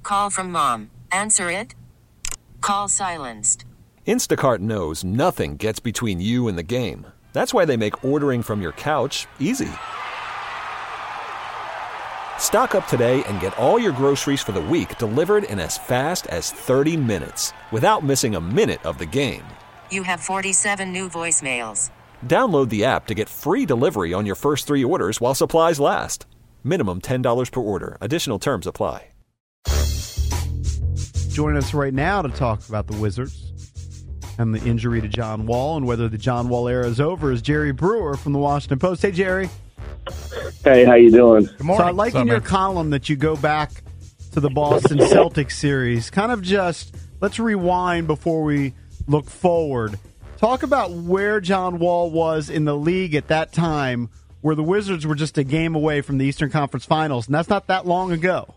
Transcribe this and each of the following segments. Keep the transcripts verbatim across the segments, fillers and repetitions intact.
Call from mom. Answer it. Call silenced. Instacart knows nothing gets between you and the game. That's why they make ordering from your couch easy. Stock up today and get all your groceries for the week delivered in as fast as thirty minutes without missing a minute of the game. You have forty-seven new voicemails. Download the app to get free delivery on your first three orders while supplies last. Minimum ten dollars per order. Additional terms apply. Joining us right now to talk about the Wizards and the injury to John Wall and whether the John Wall era is over is Jerry Brewer from the Washington Post. Hey, Jerry. Hey, how you doing? Good morning. So I like in your column that you go back to the Boston Celtics series. Kind of just, let's rewind before we look forward. Talk about where John Wall was in the league at that time, where the Wizards were just a game away from the Eastern Conference Finals, and that's not that long ago.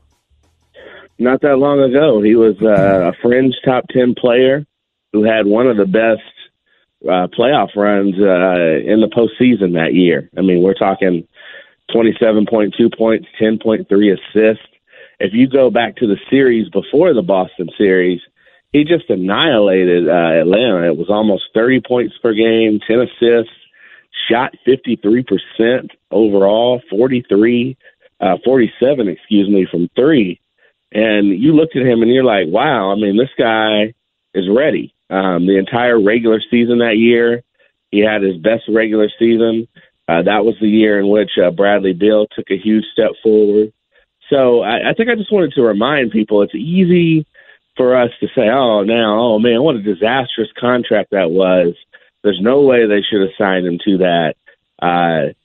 Not that long ago. He was uh, a fringe top ten player who had one of the best uh, playoff runs uh, in the postseason that year. I mean, we're talking twenty-seven point two points, ten point three assists. If you go back to the series before the Boston series, he just annihilated uh, Atlanta. It was almost thirty points per game, ten assists, shot fifty-three percent overall, forty-three, uh, forty-seven, excuse me, from three. And you looked at him and you're like, wow, I mean, this guy is ready. Um, the entire regular season that year, he had his best regular season. Uh, that was the year in which uh, Bradley Beal took a huge step forward. So I, I think I just wanted to remind people it's easy for us to say, oh, now, oh, man, what a disastrous contract that was. There's no way they should have signed him to that. Uh,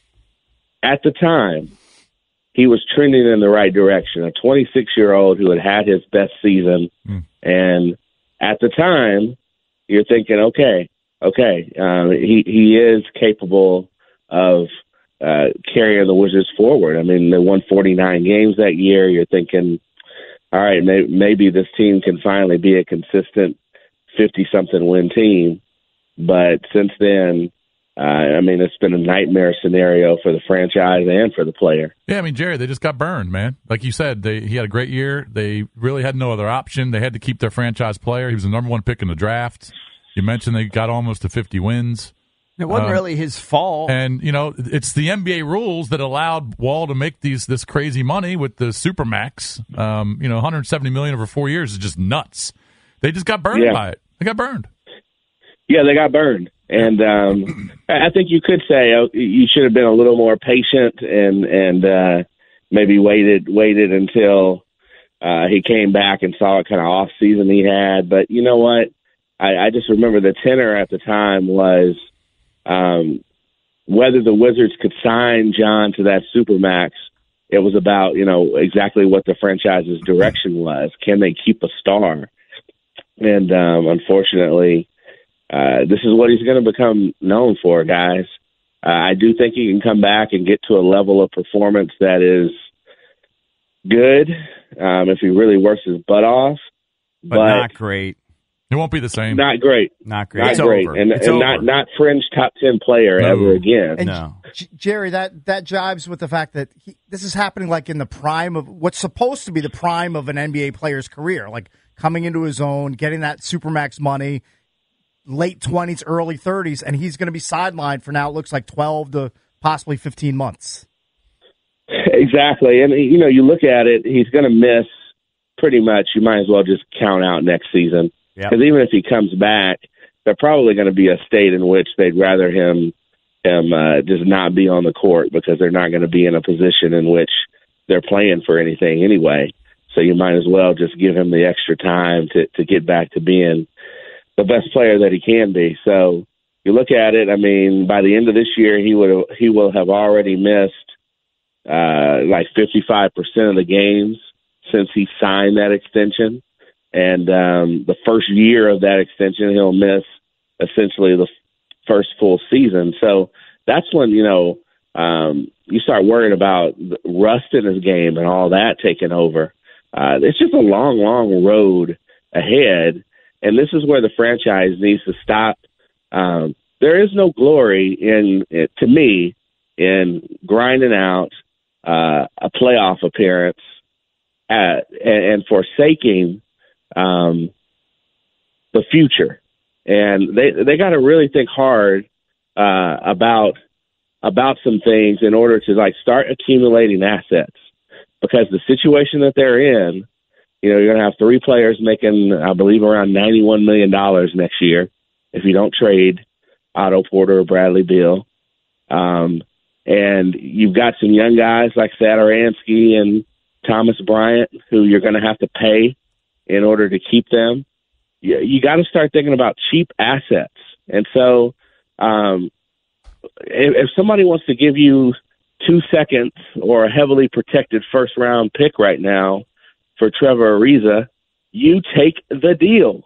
at the time, he was trending in the right direction, a twenty-six-year-old who had had his best season. Mm. And at the time, you're thinking, okay, okay, um, he, he is capable of uh, carrying the Wizards forward. I mean, they won forty-nine games that year. You're thinking, all right, may, maybe this team can finally be a consistent fifty-something win team. But since then, uh, I mean, it's been a nightmare scenario for the franchise and for the player. Yeah, I mean, Jerry, they just got burned, man. Like you said, they, he had a great year. They really had no other option. They had to keep their franchise player. He was the number one pick in the draft. You mentioned they got almost to fifty wins. It wasn't um, really his fault. And, you know, it's the N B A rules that allowed Wall to make these this crazy money with the Supermax. Um, you know, one hundred seventy million dollars over four years is just nuts. They just got burned yeah. by it. They got burned. Yeah, they got burned. And um, I think you could say uh, you should have been a little more patient and and uh, maybe waited waited until uh, he came back and saw what kind of off season he had. But you know what? I, I just remember the tenor at the time was um, whether the Wizards could sign John to that Supermax. It was about, you know, exactly what the franchise's direction was. Can they keep a star? And um, unfortunately, Uh, this is what he's going to become known for, guys. Uh, I do think he can come back and get to a level of performance that is good um, if he really works his butt off. But, but not great. It won't be the same. Not great. Not great. Not it's great. Over. And, it's and over. not not fringe top ten player no. ever again. And no. J- Jerry, that, that jives with the fact that he, this is happening like in the prime of what's supposed to be the prime of an N B A player's career, like coming into his own, getting that Supermax money, late twenties, early thirties, and he's going to be sidelined for now, it looks like twelve to possibly fifteen months. Exactly. And, you know, you look at it, he's going to miss pretty much, you might as well just count out next season. Because yep. even if he comes back, they're probably going to be a state in which they'd rather him him uh, just not be on the court because they're not going to be in a position in which they're playing for anything anyway. So you might as well just give him the extra time to, to get back to being the best player that he can be. So you look at it, I mean, by the end of this year, he would he will have already missed uh, like fifty-five percent of the games since he signed that extension. And um, the first year of that extension, he'll miss essentially the first full season. So that's when, you know, um, you start worrying about rust in his game and all that taking over. Uh, it's just a long, long road ahead. And this is where the franchise needs to stop. Um, there is no glory in, in, to me, in grinding out uh, a playoff appearance uh, and, and forsaking um, the future. And they they got to really think hard uh, about about some things in order to like start accumulating assets, because the situation that they're in, you know, you're going to have three players making, I believe, around ninety-one million dollars next year if you don't trade Otto Porter or Bradley Beal. Um, and you've got some young guys like Satoransky and Thomas Bryant who you're going to have to pay in order to keep them. You, you got to start thinking about cheap assets. And so um, if, if somebody wants to give you two seconds or a heavily protected first-round pick right now for Trevor Ariza, you take the deal.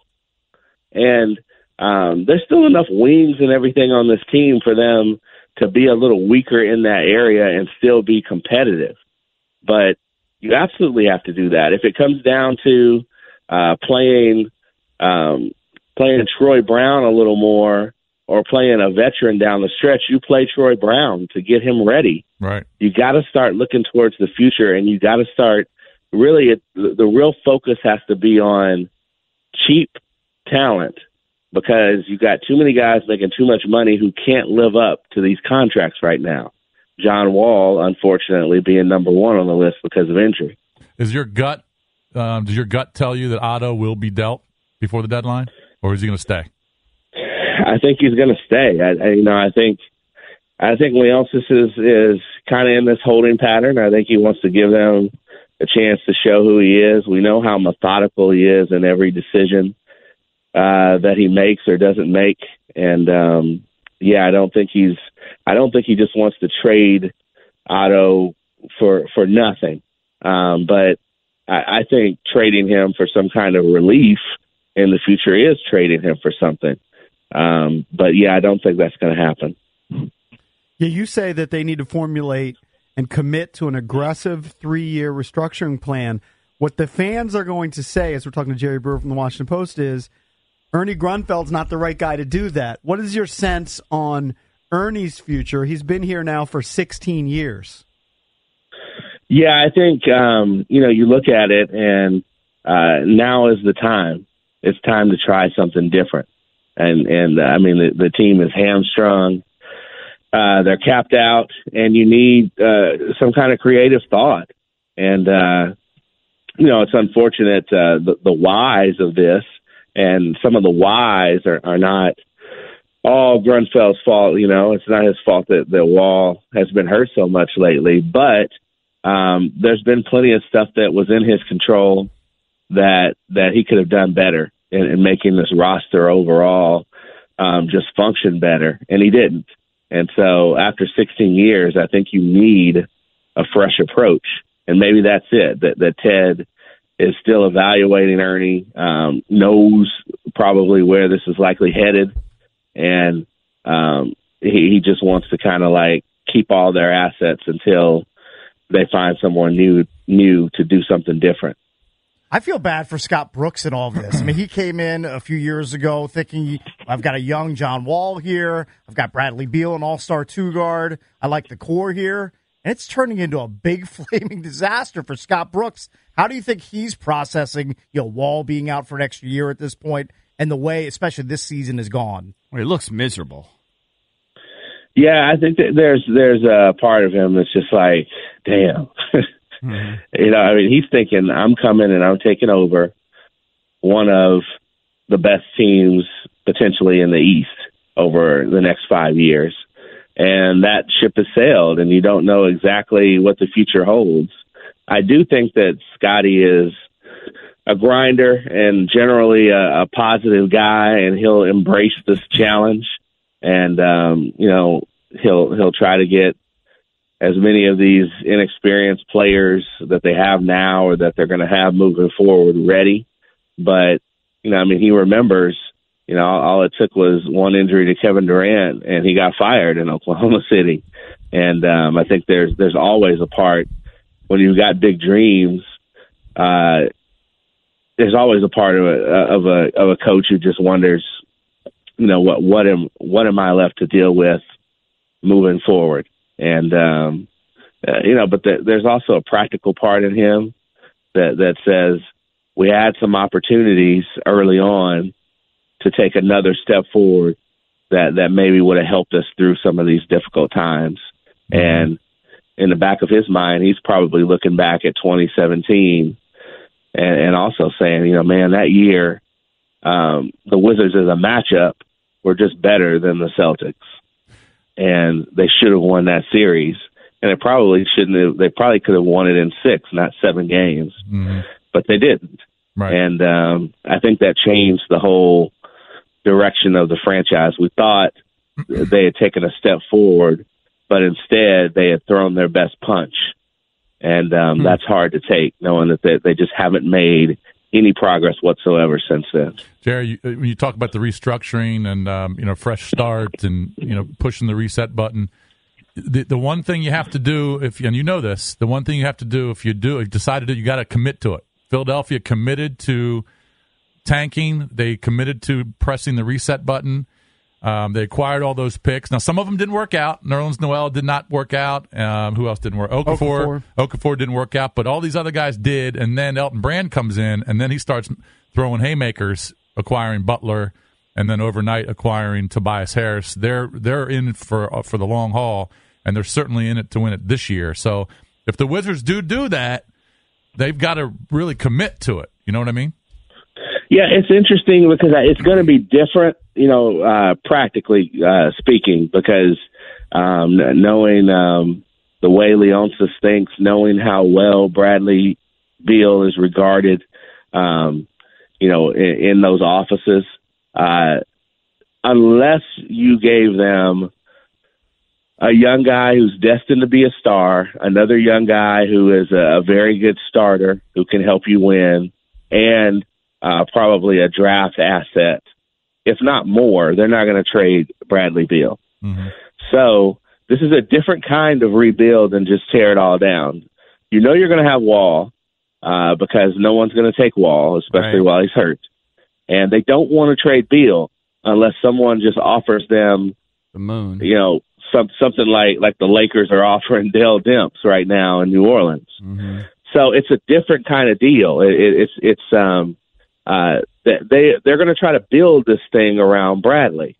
And um, there's still enough wings and everything on this team for them to be a little weaker in that area and still be competitive. But you absolutely have to do that. If it comes down to uh, playing um, playing Troy Brown a little more or playing a veteran down the stretch, you play Troy Brown to get him ready. Right. You got to start looking towards the future, and you got to start really it, the, the real focus has to be on cheap talent, because you got too many guys making too much money who can't live up to these contracts right now. John Wall, unfortunately, being number one on the list because of injury. Is your gut, um, does your gut tell you that Otto will be dealt before the deadline, or is he going to stay? I think he's going to stay. I, I, you know, I think, I think Leonsis is, is kind of in this holding pattern. I think he wants to give them a chance to show who he is. We know how methodical he is in every decision uh, that he makes or doesn't make. And, um, yeah, I don't think he's, I don't think he just wants to trade Otto for, for nothing. Um, but I, I think trading him for some kind of relief in the future is trading him for something. Um, but yeah, I don't think that's going to happen. Yeah, you say that they need to formulate and commit to an aggressive three-year restructuring plan. What the fans are going to say, as we're talking to Jerry Brewer from the Washington Post, is Ernie Grunfeld's not the right guy to do that. What is your sense on Ernie's future? He's been here now for sixteen years. Yeah, I think, um, you know, you look at it, and uh, now is the time. It's time to try something different. And, and uh, I mean, the, the team is hamstrung. Uh, they're capped out, and you need uh, some kind of creative thought. And, uh, you know, it's unfortunate uh, the, the whys of this, and some of the whys are, are not all Grunfeld's fault. You know, it's not his fault that the Wall has been hurt so much lately, but um, there's been plenty of stuff that was in his control that that he could have done better in, in making this roster overall um, just function better, and he didn't. And so after sixteen years, I think you need a fresh approach. And maybe that's it, that, that Ted is still evaluating Ernie, um, knows probably where this is likely headed. And um, he, he just wants to kind of like keep all their assets until they find someone new, new to do something different. I feel bad for Scott Brooks in all of this. I mean, he came in a few years ago thinking, I've got a young John Wall here. I've got Bradley Beal, an all-star two-guard. I like the core here. And it's turning into a big flaming disaster for Scott Brooks. How do you think he's processing, you know, Wall being out for an extra year at this point, and the way, especially this season, is gone? Well, he looks miserable. Yeah, I think that there's there's a part of him that's just like, damn. Mm-hmm. You know, I mean, he's thinking, I'm coming and I'm taking over one of the best teams potentially in the East over the next five years. And that ship has sailed, and you don't know exactly what the future holds. I do think that Scotty is a grinder and generally a, a positive guy, and he'll embrace this challenge. And, um, you know, he'll he'll try to get as many of these inexperienced players that they have now or that they're going to have moving forward ready. But, you know, I mean, he remembers, you know, all it took was one injury to Kevin Durant, and he got fired in Oklahoma City. And um, I think there's there's always a part when you've got big dreams. Uh, there's always a part of a of a of a coach who just wonders, you know, what what am what am I left to deal with moving forward? And um, uh, you know, but the, there's also a practical part in him that, that says we had some opportunities early on to take another step forward that, that maybe would have helped us through some of these difficult times. Mm-hmm. And in the back of his mind, he's probably looking back at twenty seventeen and, and also saying, you know, man, that year, um, the Wizards as a matchup were just better than the Celtics. And they should have won that series. And it probably shouldn't have, they probably could have won it in six, not seven games. Mm-hmm. But they didn't. Right. And um, I think that changed the whole direction of the franchise. We thought they had taken a step forward, but instead they had thrown their best punch. And um, hmm. that's hard to take, knowing that they, they just haven't made any progress whatsoever since then. Jerry, you, when you talk about the restructuring and um, you know, fresh start and you know, pushing the reset button, the the one thing you have to do, if and you know this, the one thing you have to do if you do if you decide to do, you got to commit to it. Philadelphia committed to tanking. They committed to pressing the reset button. Um, they acquired all those picks. Now, some of them didn't work out. Nerlens Noel did not work out. Um, who else didn't work? Okafor. Okafor. Okafor didn't work out, but all these other guys did. And then Elton Brand comes in, and then he starts throwing haymakers, acquiring Butler, and then overnight acquiring Tobias Harris. They're they're in for uh, for the long haul, and they're certainly in it to win it this year. So if the Wizards do do that, they've got to really commit to it. You know what I mean? Yeah, it's interesting because it's going to be different, you know, uh, practically uh, speaking, because um, knowing um, the way Leonsis thinks, knowing how well Bradley Beal is regarded, um, you know, in, in those offices, uh, unless you gave them a young guy who's destined to be a star, another young guy who is a, a very good starter who can help you win, and Uh, probably a draft asset. If not more, they're not going to trade Bradley Beal. Mm-hmm. So this is a different kind of rebuild than just tear it all down. You know you're going to have Wall uh, because no one's going to take Wall, especially right. while he's hurt. And they don't want to trade Beal unless someone just offers them the moon. You know, some, something like, like the Lakers are offering Dell Demps right now in New Orleans. Mm-hmm. So it's a different kind of deal. It, it, it's it's um. Uh, they they're going to try to build this thing around Bradley,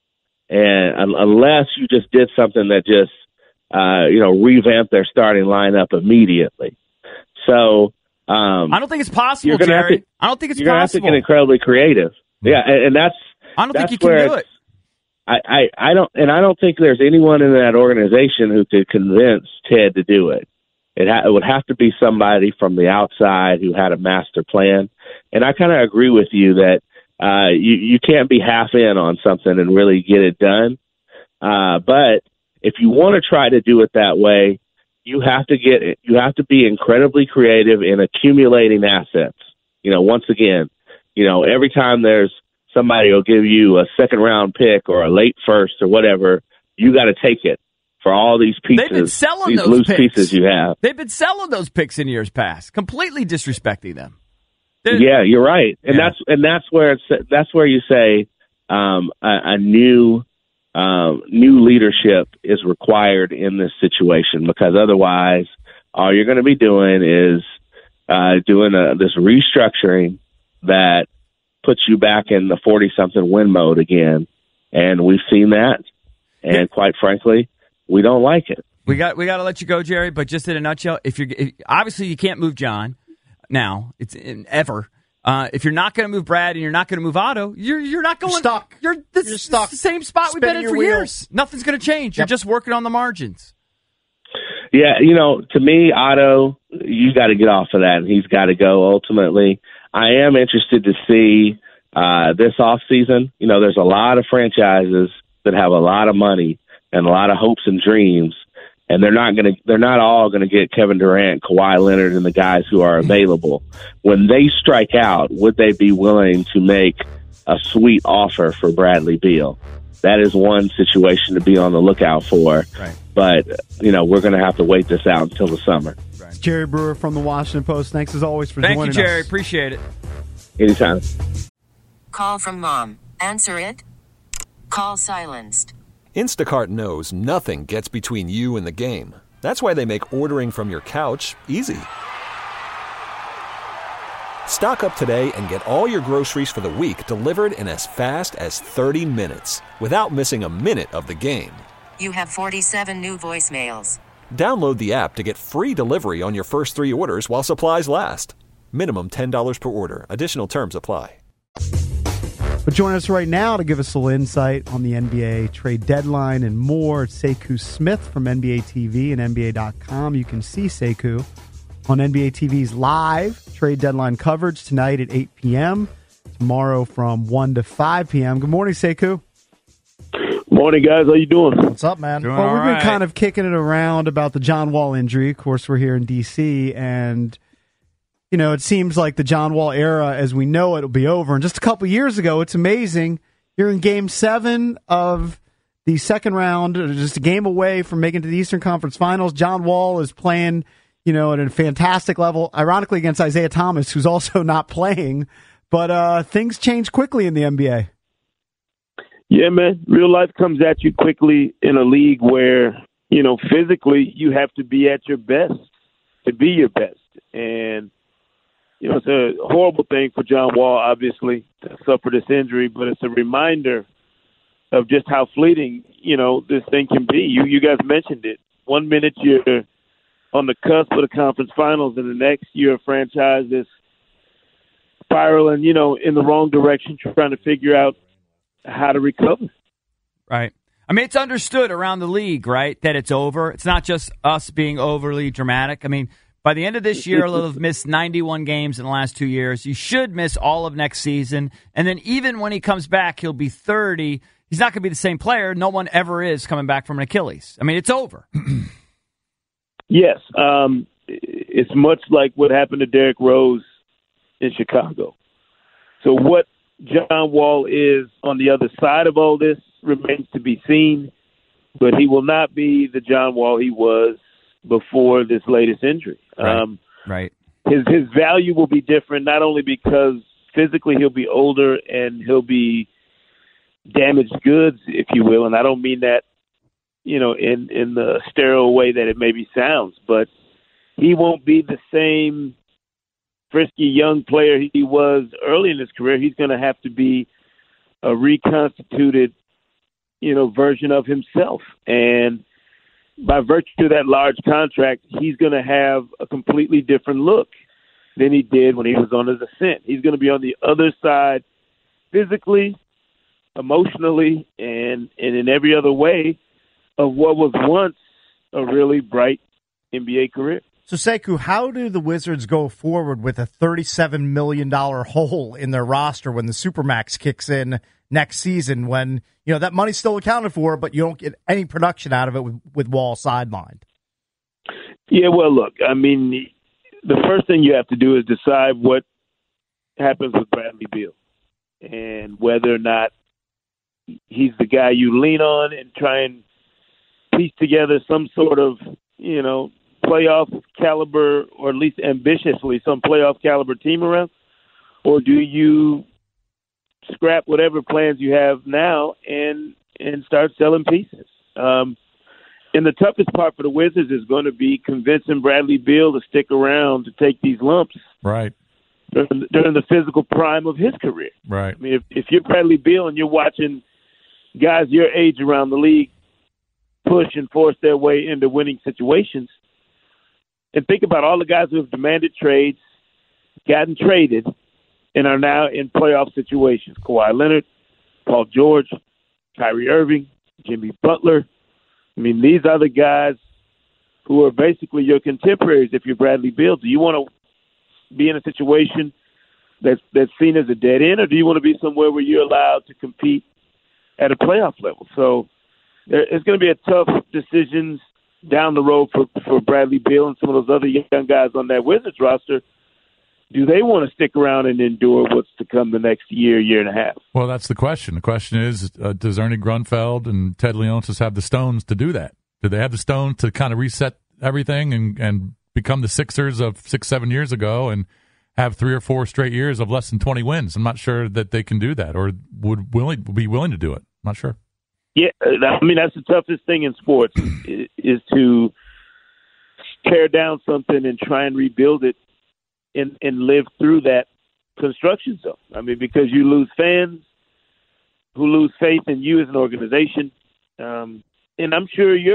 and um, unless you just did something that just uh, you know revamped their starting lineup immediately. So um, I don't think it's possible, Jerry. To, I don't think it's you're possible. You're going to have to get incredibly creative. Mm-hmm. Yeah, and, and that's I don't that's think you can do it. I, I I don't, and I don't think there's anyone in that organization who could convince Ted to do it. It, ha- it would have to be somebody from the outside who had a master plan. And I kind of agree with you that uh, you, you can't be half in on something and really get it done. Uh, but if you want to try to do it that way, you have to get it. You have to be incredibly creative in accumulating assets. You know, once again, you know, every time there's somebody will give you a second round pick or a late first or whatever, you got to take it. For all these pieces, they've been selling these those loose picks. pieces you have. They've been selling those picks in years past, completely disrespecting them. They're, yeah, you're right, and yeah. that's and that's where it's that's where you say um, a, a new um, new leadership is required in this situation, because otherwise, all you're going to be doing is uh, doing a, this restructuring that puts you back in the forty-something win mode again, and we've seen that, and quite frankly, we don't like it. We got we got to let you go, Jerry. But just in a nutshell, if you're if, obviously you can't move John now, it's in, ever. Uh, if you're not going to move Brad and you're not going to move Otto, you're you're not going. You're stuck. You're, this, you're stuck. This is the same spot Spinning we've been in for wheels. years. Nothing's going to change. Yep. You're just working on the margins. Yeah, you know, to me, Otto, you got to get off of that, and he's got to go. Ultimately, I am interested to see uh, this off season. You know, there's a lot of franchises that have a lot of money and a lot of hopes and dreams, and they're not going to, they're not all going to get Kevin Durant, Kawhi Leonard, and the guys who are available. When they strike out, would they be willing to make a sweet offer for Bradley Beal? That is one situation to be on the lookout for. Right. But, you know, we're going to have to wait this out until the summer. Right. Jerry Brewer from the Washington Post. Thanks as always for Thank joining us. Thank you, Jerry. Us. Appreciate it. Anytime. Call from mom. Answer it. Call silenced. Instacart knows nothing gets between you and the game. That's why they make ordering from your couch easy. Stock up today and get all your groceries for the week delivered in as fast as thirty minutes without missing a minute of the game. You have forty-seven new voicemails. Download the app to get free delivery on your first three orders while supplies last. Minimum ten dollars per order. Additional terms apply. But join us right now to give us a little insight on the N B A trade deadline and more. It's Sekou Smith from N B A T V and N B A dot com. You can see Sekou on N B A T V's live trade deadline coverage tonight at eight p.m., tomorrow from one to five p.m. Good morning, Sekou. Morning, guys. How you doing? What's up, man? Doing Well, all we've been right. kind of kicking it around about the John Wall injury. Of course, we're here in D C, and you know, it seems like the John Wall era, as we know it, will be over. And just a couple years ago, it's amazing. You're in Game Seven of the second round, just a game away from making it to the Eastern Conference Finals. John Wall is playing, you know, at a fantastic level, ironically against Isaiah Thomas, who's also not playing. But uh, things change quickly in the N B A. Yeah, man. Real life comes at you quickly in a league where, you know, physically you have to be at your best to be your best. And, you know, it's a horrible thing for John Wall, obviously, to suffer this injury, but it's a reminder of just how fleeting, you know, this thing can be. You you guys mentioned it. One minute you're on the cusp of the conference finals, and the next you're a franchise that's spiraling, you know, in the wrong direction, trying to figure out how to recover. Right. I mean, it's understood around the league, right, that it's over. It's not just us being overly dramatic. I mean, by the end of this year, he'll have missed ninety-one games in the last two years. You should miss all of next season. And then even when he comes back, he'll be thirty. He's not going to be the same player. No one ever is coming back from an Achilles. I mean, it's over. Yes. Um, it's much like what happened to Derrick Rose in Chicago. So what John Wall is on the other side of all this remains to be seen, but he will not be the John Wall he was before this latest injury. Right. Um, right. his his value will be different, not only because physically he'll be older and he'll be damaged goods, if you will, and I don't mean that, you know, in, in the sterile way that it maybe sounds, but he won't be the same frisky young player he was early in his career. He's going to have to be a reconstituted, you know, version of himself. And by virtue of that large contract, he's going to have a completely different look than he did when he was on his ascent. He's going to be on the other side physically, emotionally, and, and in every other way of what was once a really bright N B A career. So, Sekou, how do the Wizards go forward with a thirty-seven million dollars hole in their roster when the Supermax kicks in next season, when, you know, that money's still accounted for, but you don't get any production out of it with, with Wall sidelined? Yeah, well, look, I mean, the first thing you have to do is decide what happens with Bradley Beal and whether or not he's the guy you lean on and try and piece together some sort of, you know, playoff caliber, or at least ambitiously some playoff caliber team around, or do you scrap whatever plans you have now and and start selling pieces? Um, and the toughest part for the Wizards is going to be convincing Bradley Beal to stick around to take these lumps Right. during, during the physical prime of his career. Right. I mean, if, if you're Bradley Beal and you're watching guys your age around the league push and force their way into winning situations, and think about all the guys who have demanded trades, gotten traded, and are now in playoff situations. Kawhi Leonard, Paul George, Kyrie Irving, Jimmy Butler. I mean, these are the guys who are basically your contemporaries if you're Bradley Beal. Do you want to be in a situation that's, that's seen as a dead end, or do you want to be somewhere where you're allowed to compete at a playoff level? So there, it's going to be a tough decisions down the road for, for Bradley Beal and some of those other young guys on that Wizards roster. Do they want to stick around and endure what's to come the next year, year and a half? Well, that's the question. The question is, uh, does Ernie Grunfeld and Ted Leonsis have the stones to do that? Do they have the stones to kind of reset everything and, and become the Sixers of six, seven years ago and have three or four straight years of less than twenty wins? I'm not sure that they can do that or would willing be willing to do it. I'm not sure. Yeah, I mean, that's the toughest thing in sports is to tear down something and try and rebuild it and, and live through that construction zone. I mean, because you lose fans who lose faith in you as an organization. Um, and I'm sure your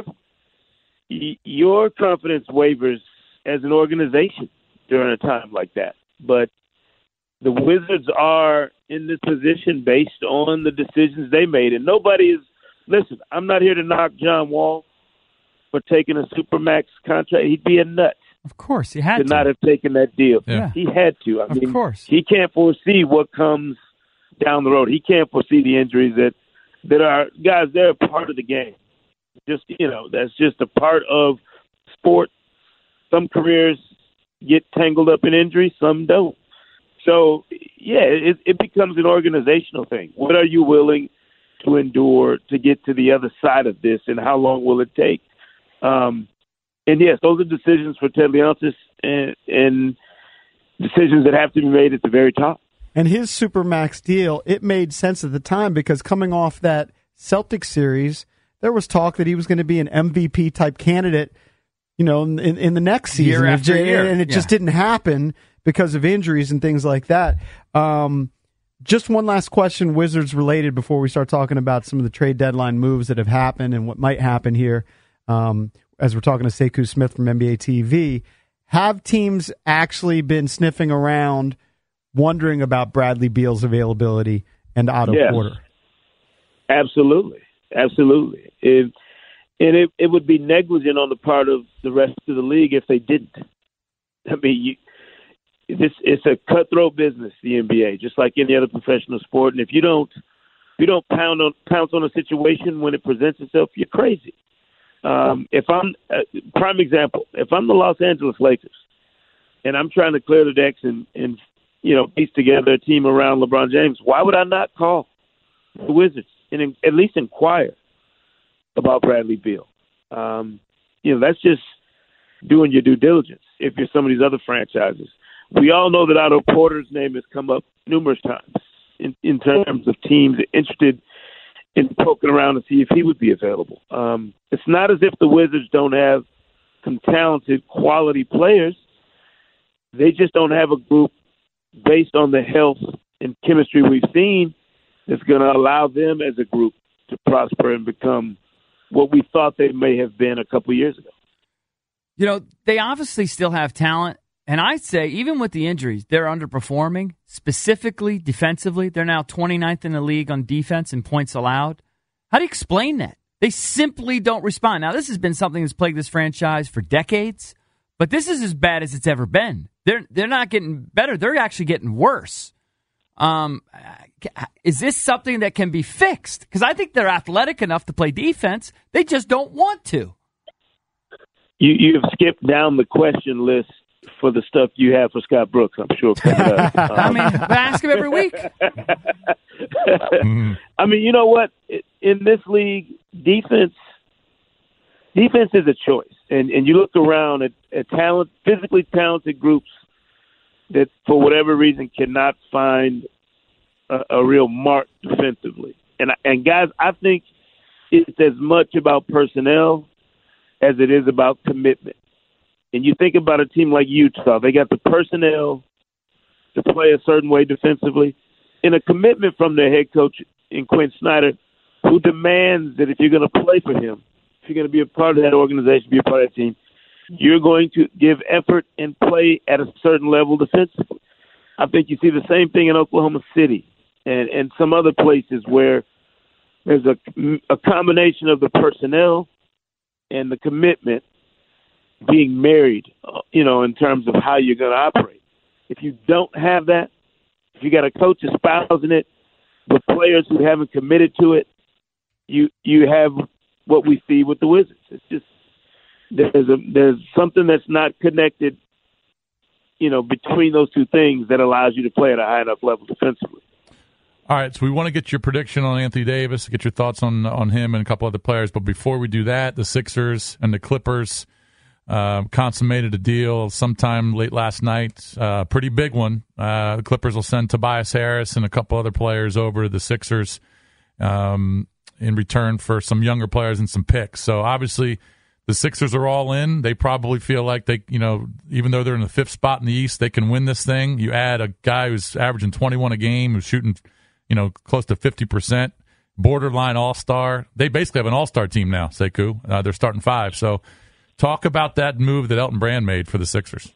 your confidence wavers as an organization during a time like that. But the Wizards are in this position based on the decisions they made. And nobody is – listen, I'm not here to knock John Wall for taking a Supermax contract. He'd be a nut. Of course, he had to. To not have taken that deal. Yeah. He had to. I of mean, course. He can't foresee what comes down the road. He can't foresee the injuries that, that are – guys, they're a part of the game. Just, you know, that's just a part of sport. Some careers get tangled up in injury, some don't. So, yeah, it, it becomes an organizational thing. What are you willing to endure to get to the other side of this, and how long will it take? Um, and, yes, those are decisions for Ted Leonsis and, and decisions that have to be made at the very top. And his Supermax deal, it made sense at the time because coming off that Celtics series, there was talk that he was going to be an M V P-type candidate, you know, in, in the next season. Year after it, year. And it yeah. just didn't happen because of injuries and things like that. Um, just one last question, Wizards related, before we start talking about some of the trade deadline moves that have happened and what might happen here. Um, as we're talking to Sekou Smith from N B A T V, have teams actually been sniffing around, wondering about Bradley Beal's availability and Otto yes. Porter? Absolutely. Absolutely. It, and it, it would be negligent on the part of the rest of the league if they didn't. I mean, you, this it's a cutthroat business, the N B A, just like any other professional sport. And if you don't, if you don't pound on, pounce on a situation when it presents itself, you're crazy. Um, if I'm uh, prime example, if I'm the Los Angeles Lakers and I'm trying to clear the decks and, and you know piece together a team around LeBron James, why would I not call the Wizards and in, at least inquire about Bradley Beal? Um, you know, that's just doing your due diligence. If you're some of these other franchises, we all know that Otto Porter's name has come up numerous times in, in terms of teams interested in poking around to see if he would be available. Um, it's not as if the Wizards don't have some talented, quality players. They just don't have a group based on the health and chemistry we've seen that's going to allow them as a group to prosper and become what we thought they may have been a couple of years ago. You know, they obviously still have talent. And I'd say, even with the injuries, they're underperforming, specifically defensively. They're now twenty-ninth in the league on defense and points allowed. How do you explain that? They simply don't respond. Now, this has been something that's plagued this franchise for decades, but this is as bad as it's ever been. They're they're not getting better. They're actually getting worse. Um, is this something that can be fixed? Because I think they're athletic enough to play defense. They just don't want to. You, you've skipped down the question list for the stuff you have for Scott Brooks, I'm sure. Um, I mean, I ask him every week. I mean, you know what? In this league, defense defense is a choice. And and you look around at, at talent, physically talented groups that, for whatever reason, cannot find a, a real mark defensively. And, and, guys, I think it's as much about personnel as it is about commitment. And you think about a team like Utah, they got the personnel to play a certain way defensively and a commitment from their head coach in Quinn Snyder, who demands that if you're going to play for him, if you're going to be a part of that organization, be a part of that team, you're going to give effort and play at a certain level defensively. I think you see the same thing in Oklahoma City and, and some other places where there's a, a combination of the personnel and the commitment being married, you know, in terms of how you're going to operate. If you don't have that, if you got a coach espousing it with players who haven't committed to it, you you have what we see with the Wizards. It's just there's a there's something that's not connected, you know, between those two things that allows you to play at a high enough level defensively. All right, so we want to get your prediction on Anthony Davis, get your thoughts on on him and a couple other players. But before we do that, the Sixers and the Clippers uh, consummated a deal sometime late last night, a uh, pretty big one. Uh, the Clippers will send Tobias Harris and a couple other players over to the Sixers um, in return for some younger players and some picks. So obviously The Sixers are all in. They probably feel like they, you know, even though they're in the fifth spot in the East, they can win this thing. You add a guy who's averaging twenty-one a game, who's shooting, you know, close to fifty percent, borderline all-star. They basically have an all-star team now, Sekou. Uh, they're starting five. So talk about that move that Elton Brand made for the Sixers.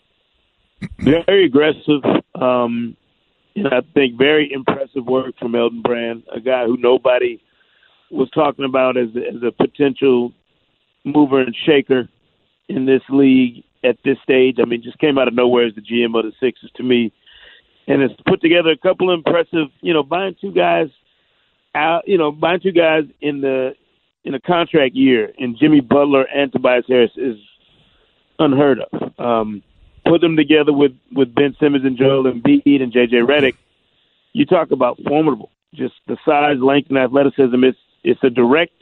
Very aggressive. Um, and I think very impressive work from Elton Brand, a guy who nobody was talking about as, as a potential mover and shaker in this league at this stage. I mean, just came out of nowhere as the G M of the Sixers to me. And it's put together a couple of impressive, you know, buying two guys out, you know, buying two guys in the in a contract year, and Jimmy Butler and Tobias Harris is unheard of. Um, put them together with, with Ben Simmons and Joel Embiid and J J Redick. You talk about formidable. Just the size, length, and athleticism. It's it's a direct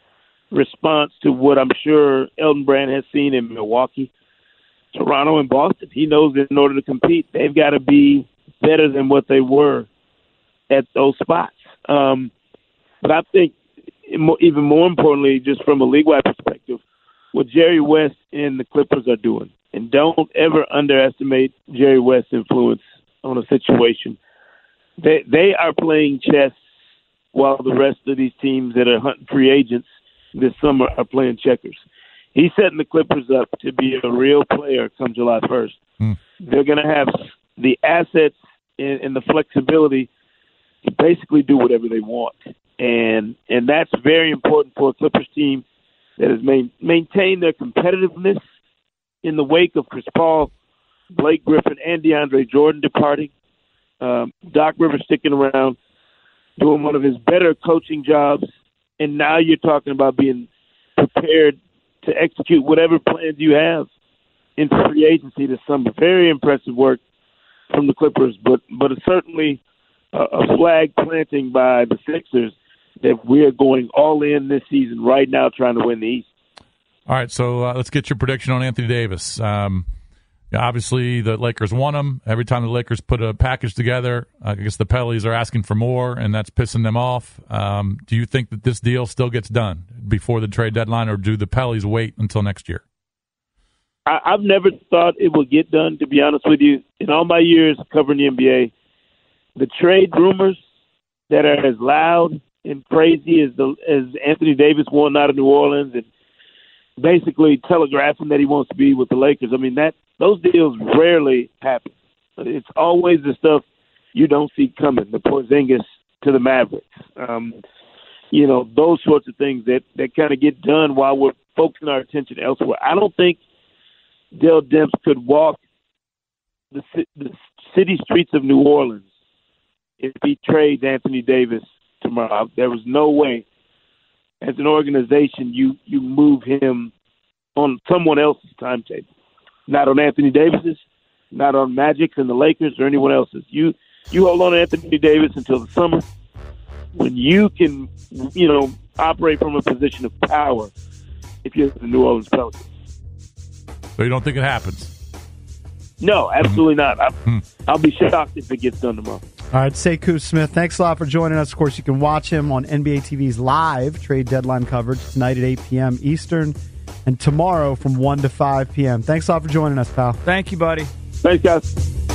response to what I'm sure Elton Brand has seen in Milwaukee, Toronto, and Boston. He knows that in order to compete, they've got to be better than what they were at those spots. Um, but I think even more importantly, just from a league-wide perspective, what Jerry West and the Clippers are doing. And don't ever underestimate Jerry West's influence on a situation. They they are playing chess while the rest of these teams that are hunting free agents this summer are playing checkers. He's setting the Clippers up to be a real player come July first. Mm. They're going to have the assets and, and the flexibility to basically do whatever they want. And and that's very important for a Clippers team that has main, maintained their competitiveness in the wake of Chris Paul, Blake Griffin, and DeAndre Jordan departing. Um, Doc Rivers sticking around, doing one of his better coaching jobs, and now you're talking about being prepared to execute whatever plans you have in free agency this summer. Very impressive work from the Clippers, but but it's certainly a, a flag planting by the Sixers that we're going all in this season right now trying to win the East. All right, so uh, let's get your prediction on Anthony Davis. Um, obviously, the Lakers want him. Every time the Lakers put a package together, I guess the Pellies are asking for more, and that's pissing them off. Um, do you think that this deal still gets done before the trade deadline, or do the Pellies wait until next year? I, I've never thought it would get done, to be honest with you. In all my years covering the N B A, the trade rumors that are as loud and crazy as the as Anthony Davis wanting out of New Orleans and basically telegraphing that he wants to be with the Lakers. I mean, that those deals rarely happen. It's always the stuff you don't see coming, the Porzingis to the Mavericks. Um, you know, those sorts of things that, that kind of get done while we're focusing our attention elsewhere. I don't think Dell Demps could walk the, the city streets of New Orleans if he trades Anthony Davis tomorrow. There was no way, as an organization, you, you move him on someone else's timetable. Not on Anthony Davis's, not on Magic's and the Lakers or anyone else's. You you hold on to Anthony Davis until the summer when you can, you know, operate from a position of power if you're the New Orleans Pelicans. So you don't think it happens? No, absolutely not. I, I'll be shocked if it gets done tomorrow. All right, Sekou Smith, thanks a lot for joining us. Of course, you can watch him on N B A T V's live trade deadline coverage tonight at eight p.m. Eastern and tomorrow from one to five p.m. Thanks a lot for joining us, pal. Thank you, buddy. Thanks, guys.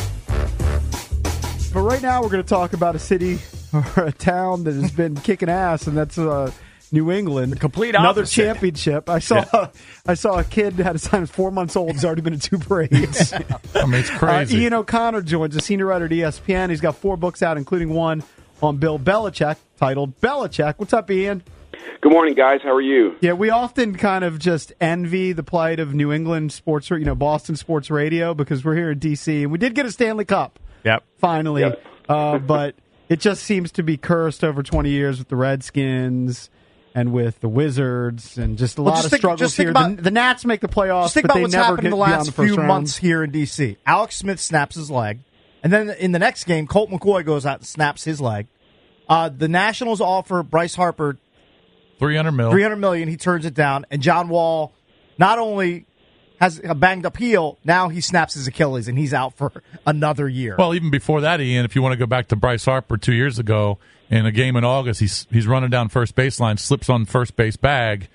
But right now we're going to talk about a city or a town that has been kicking ass, and that's uh, New England. The complete Another opposite. championship. I saw Yeah. I saw a kid had his son four months old. He's already been in two parades. I mean, it's crazy. Uh, Ian O'Connor joins us, senior writer at E S P N. He's got four books out, including one on Bill Belichick titled Belichick. What's up, Ian? Good morning, guys. How are you? Yeah, we often kind of just envy the plight of New England sports, you know, Boston sports radio, because we're here in D C and we did get a Stanley Cup. Yep. Finally. Yep. uh, but it just seems to be cursed over twenty years with the Redskins and with the Wizards and just a Well, lot just of think- struggles just think here. about- the, the Nats make the playoffs, Just think but about they what's never happened get in the beyond last the first few round. months here in D C. Alex Smith snaps his leg, and then in the next game, Colt McCoy goes out and snaps his leg. Uh, the Nationals offer Bryce Harper three hundred mil. three hundred million dollars. He turns it down, and John Wall not only has a banged up heel, now he snaps his Achilles, and he's out for another year. Well, even before that, Ian, if you want to go back to Bryce Harper two years ago, in a game in August, he's he's running down first baseline, slips on first base bag,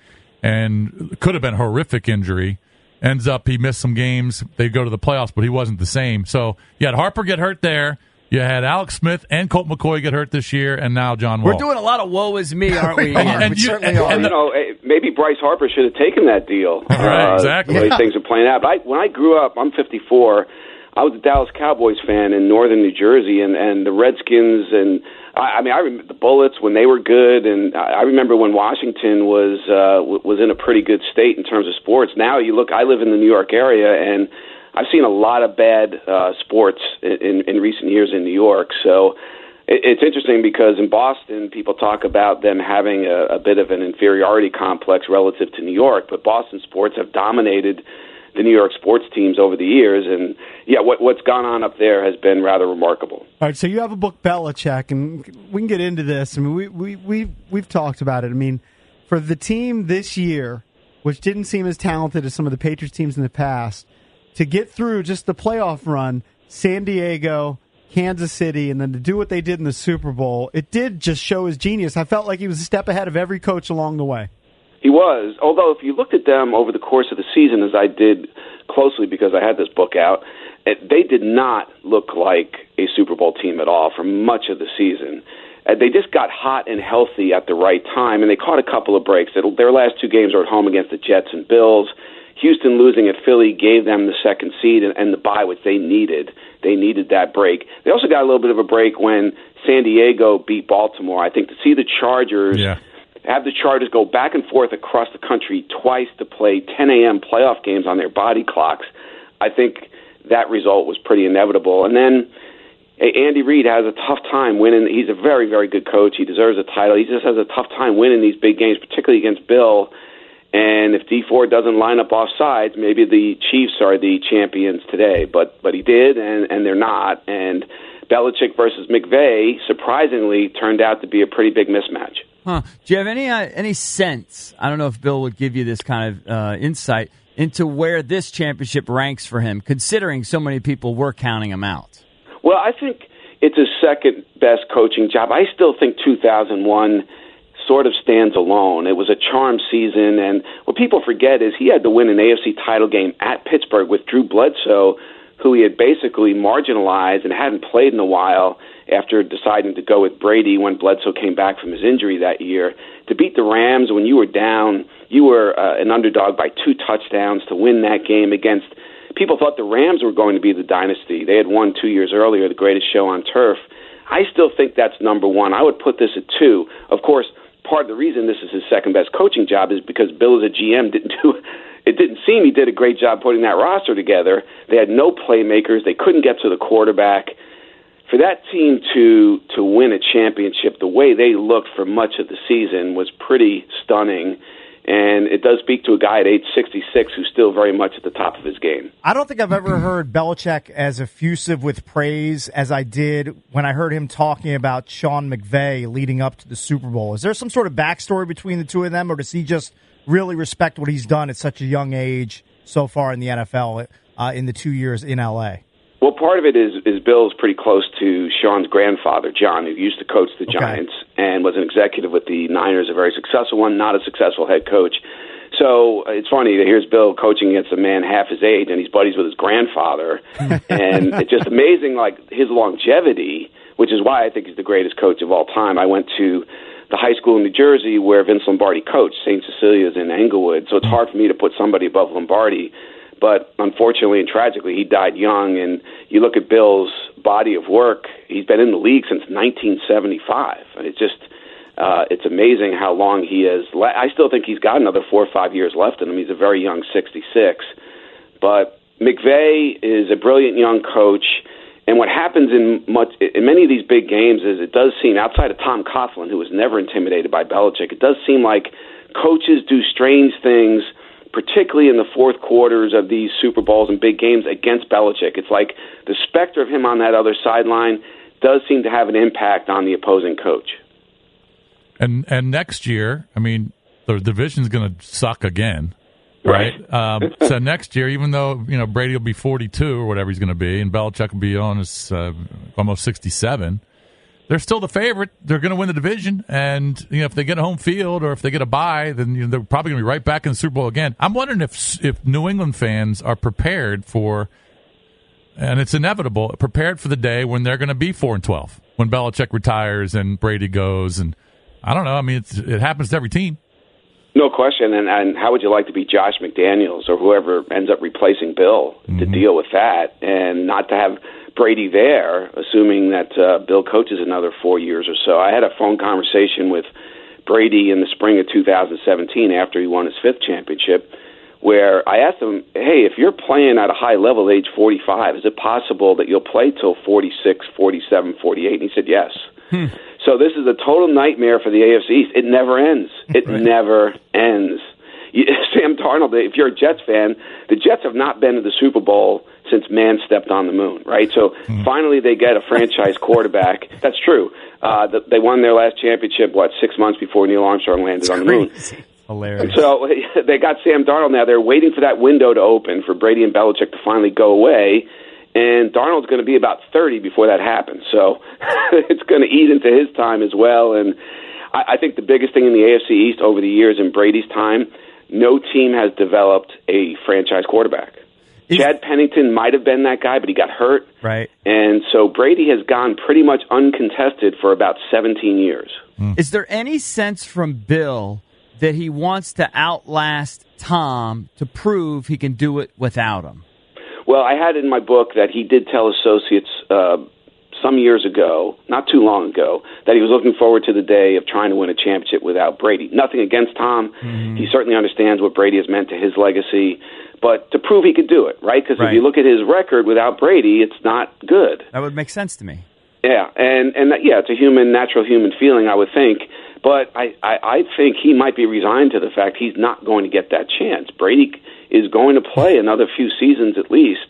and could have been a horrific injury. Ends up he missed some games. They go to the playoffs, but he wasn't the same. So you had Harper get hurt there. You had Alex Smith and Colt McCoy get hurt this year, and now John Wall. We're doing a lot of woe is me, aren't we? and, and and we you, certainly and, are. and You know, eh, maybe Bryce Harper should have taken that deal. Right, uh, exactly. The way things are playing out. But I, when I grew up, I'm fifty-four. I was a Dallas Cowboys fan in northern New Jersey, and, and the Redskins, and I, I mean, I remember the Bullets when they were good, and I, I remember when Washington was uh, w- was in a pretty good state in terms of sports. Now you look, I live in the New York area, and I've seen a lot of bad uh, sports in, in, in recent years in New York. So it, it's interesting because in Boston, people talk about them having a, a bit of an inferiority complex relative to New York, but Boston sports have dominated the New York sports teams over the years, and yeah, what, what's gone on up there has been rather remarkable. All right, so you have a book, Belichick, and we can get into this. I mean, we we we we've talked about it. I mean, for the team this year, which didn't seem as talented as some of the Patriots teams in the past, to get through just the playoff run, San Diego, Kansas City, and then to do what they did in the Super Bowl, it did just show his genius. I felt like he was a step ahead of every coach along the way. He was, although if you looked at them over the course of the season, as I did closely because I had this book out, it, they did not look like a Super Bowl team at all for much of the season. Uh, they just got hot and healthy at the right time, and they caught a couple of breaks. Their last two games were at home against the Jets and Bills. Houston losing at Philly gave them the second seed and, and the bye, which they needed. They needed that break. They also got a little bit of a break when San Diego beat Baltimore. I think to see the Chargers... Yeah. have the Chargers go back and forth across the country twice to play ten a.m. playoff games on their body clocks, I think that result was pretty inevitable. And then Andy Reid has a tough time winning. He's a very, very good coach. He deserves a title. He just has a tough time winning these big games, particularly against Bill. And if D four doesn't line up off sides, maybe the Chiefs are the champions today. But but he did, and, and they're not. And Belichick versus McVay, surprisingly, turned out to be a pretty big mismatch. Huh. Do you have any uh, any sense, I don't know if Bill would give you this kind of uh, insight, into where this championship ranks for him, considering so many people were counting him out? Well, I think it's his second best coaching job. I still think two thousand one sort of stands alone. It was a charm season, and what people forget is he had to win an A F C title game at Pittsburgh with Drew Bledsoe, who he had basically marginalized and hadn't played in a while, after deciding to go with Brady when Bledsoe came back from his injury that year. To beat the Rams when you were down, you were uh, an underdog by two touchdowns to win that game against, people thought the Rams were going to be the dynasty. They had won two years earlier, the greatest show on turf. I still think that's number one. I would put this at two. Of course, part of the reason this is his second best coaching job is because Bill as a G M didn't do it didn't seem he did a great job putting that roster together. They had no playmakers. They couldn't get to the quarterback. For that team to to win a championship, the way they looked for much of the season was pretty stunning. And it does speak to a guy at age sixty-six who's still very much at the top of his game. I don't think I've ever heard Belichick as effusive with praise as I did when I heard him talking about Sean McVay leading up to the Super Bowl. Is there some sort of backstory between the two of them, or does he just really respect what he's done at such a young age so far in the N F L uh, in the two years in L A? Well, part of it is, is Bill's pretty close to Sean's grandfather, John, who used to coach the okay. Giants and was an executive with the Niners, a very successful one, not a successful head coach. So uh, it's funny that here's Bill coaching against a man half his age, and he's buddies with his grandfather. And it's just amazing, like, his longevity, which is why I think he's the greatest coach of all time. I went to the high school in New Jersey where Vince Lombardi coached, Saint Cecilia's in Englewood, so it's hard for me to put somebody above Lombardi. But unfortunately and tragically, he died young. And you look at Bill's body of work, he's been in the league since nineteen seventy-five. It's just, uh, it's amazing how long he has. Le- I still think he's got another four or five years left in him. He's a very young sixty-six. But McVay is a brilliant young coach. And what happens in much in many of these big games is it does seem, outside of Tom Coughlin, who was never intimidated by Belichick, it does seem like coaches do strange things, particularly in the fourth quarters of these Super Bowls and big games against Belichick. It's like the specter of him on that other sideline does seem to have an impact on the opposing coach. And and next year, I mean, the division's going to suck again, right? right. um, so next year, even though, you know, Brady will be forty-two or whatever he's going to be, and Belichick will be on his uh, almost sixty-seven, they're still the favorite. They're going to win the division, and you know if they get a home field or if they get a bye, then you know, they're probably going to be right back in the Super Bowl again. I'm wondering if if New England fans are prepared for, and it's inevitable, prepared for the day when they're going to be four and twelve, when Belichick retires and Brady goes, and I don't know. I mean, it's, it happens to every team. No question. And, and how would you like to be Josh McDaniels or whoever ends up replacing Bill mm-hmm. to deal with that and not to have Brady there, assuming that uh, Bill coaches another four years or so. I had a phone conversation with Brady in the spring of two thousand seventeen after he won his fifth championship, where I asked him, hey, if you're playing at a high level at age forty-five, is it possible that you'll play till forty-six, forty-seven, forty-eight? And he said yes. Hmm. So this is a total nightmare for the A F C East. It never ends. It right. never ends. You, Sam Darnold, if you're a Jets fan, the Jets have not been to the Super Bowl since man stepped on the moon, right? So hmm. finally they get a franchise quarterback. That's true. Uh, the, they won their last championship, what, six months before Neil Armstrong landed it's on the crazy. moon. Hilarious. So they got Sam Darnold now. They're waiting for that window to open for Brady and Belichick to finally go away. And Darnold's going to be about thirty before that happens. So it's going to eat into his time as well. And I, I think the biggest thing in the A F C East over the years in Brady's time, no team has developed a franchise quarterback. Is, Chad Pennington might have been that guy, but he got hurt. Right. And so Brady has gone pretty much uncontested for about seventeen years. Mm. Is there any sense from Bill that he wants to outlast Tom to prove he can do it without him? Well, I had in my book that he did tell associates uh, some years ago, not too long ago, that he was looking forward to the day of trying to win a championship without Brady. Nothing against Tom. Mm-hmm. He certainly understands what Brady has meant to his legacy, but to prove he could do it, right? Because right. if you look at his record without Brady, it's not good. That would make sense to me. Yeah, and, and that, yeah, it's a human, natural human feeling, I would think. But I, I, I think he might be resigned to the fact he's not going to get that chance. Brady is going to play another few seasons at least,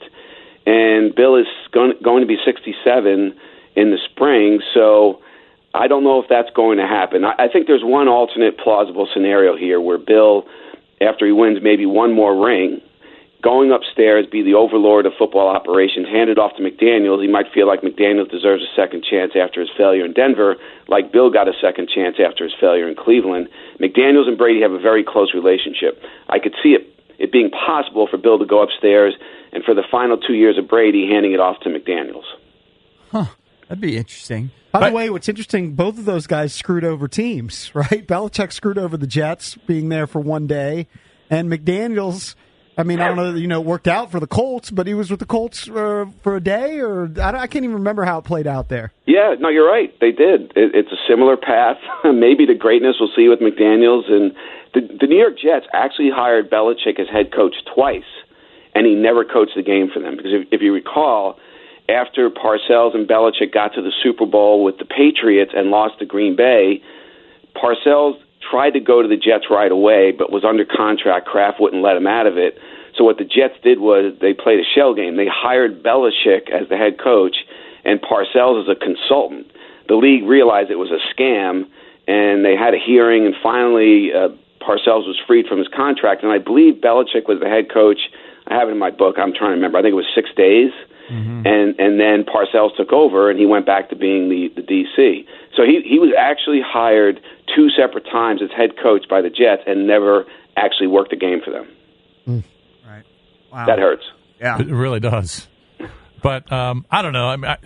and Bill is going, going to be sixty-seven in the spring, so I don't know if that's going to happen. I, I think there's one alternate plausible scenario here where Bill, after he wins maybe one more ring, going upstairs, be the overlord of football operations, hand it off to McDaniels. He might feel like McDaniels deserves a second chance after his failure in Denver, like Bill got a second chance after his failure in Cleveland. McDaniels and Brady have a very close relationship. I could see it, it being possible for Bill to go upstairs and for the final two years of Brady, handing it off to McDaniels. Huh. That'd be interesting. By but, the way, what's interesting, both of those guys screwed over teams, right? Belichick screwed over the Jets, being there for one day, and McDaniels, I mean, I don't know, you know, worked out for the Colts, but he was with the Colts uh, for a day, or I, I can't even remember how it played out there. Yeah, no, you're right. They did. It, it's a similar path. Maybe the greatness we'll see with McDaniels. And the, the New York Jets actually hired Belichick as head coach twice, and he never coached the game for them. Because if, if you recall, after Parcells and Belichick got to the Super Bowl with the Patriots and lost to Green Bay, Parcells tried to go to the Jets right away, but was under contract. Kraft wouldn't let him out of it. So what the Jets did was they played a shell game. They hired Belichick as the head coach and Parcells as a consultant. The league realized it was a scam, and they had a hearing, and finally uh, Parcells was freed from his contract. And I believe Belichick was the head coach. I have it in my book. I'm trying to remember. I think it was six days. Mm-hmm. And and then Parcells took over, and he went back to being the, the D C. So he, he was actually hired two separate times as head coach by the Jets and never actually worked a game for them. Mm. Right. Wow. That hurts. Yeah. It really does. But um, I don't know. I mean, I,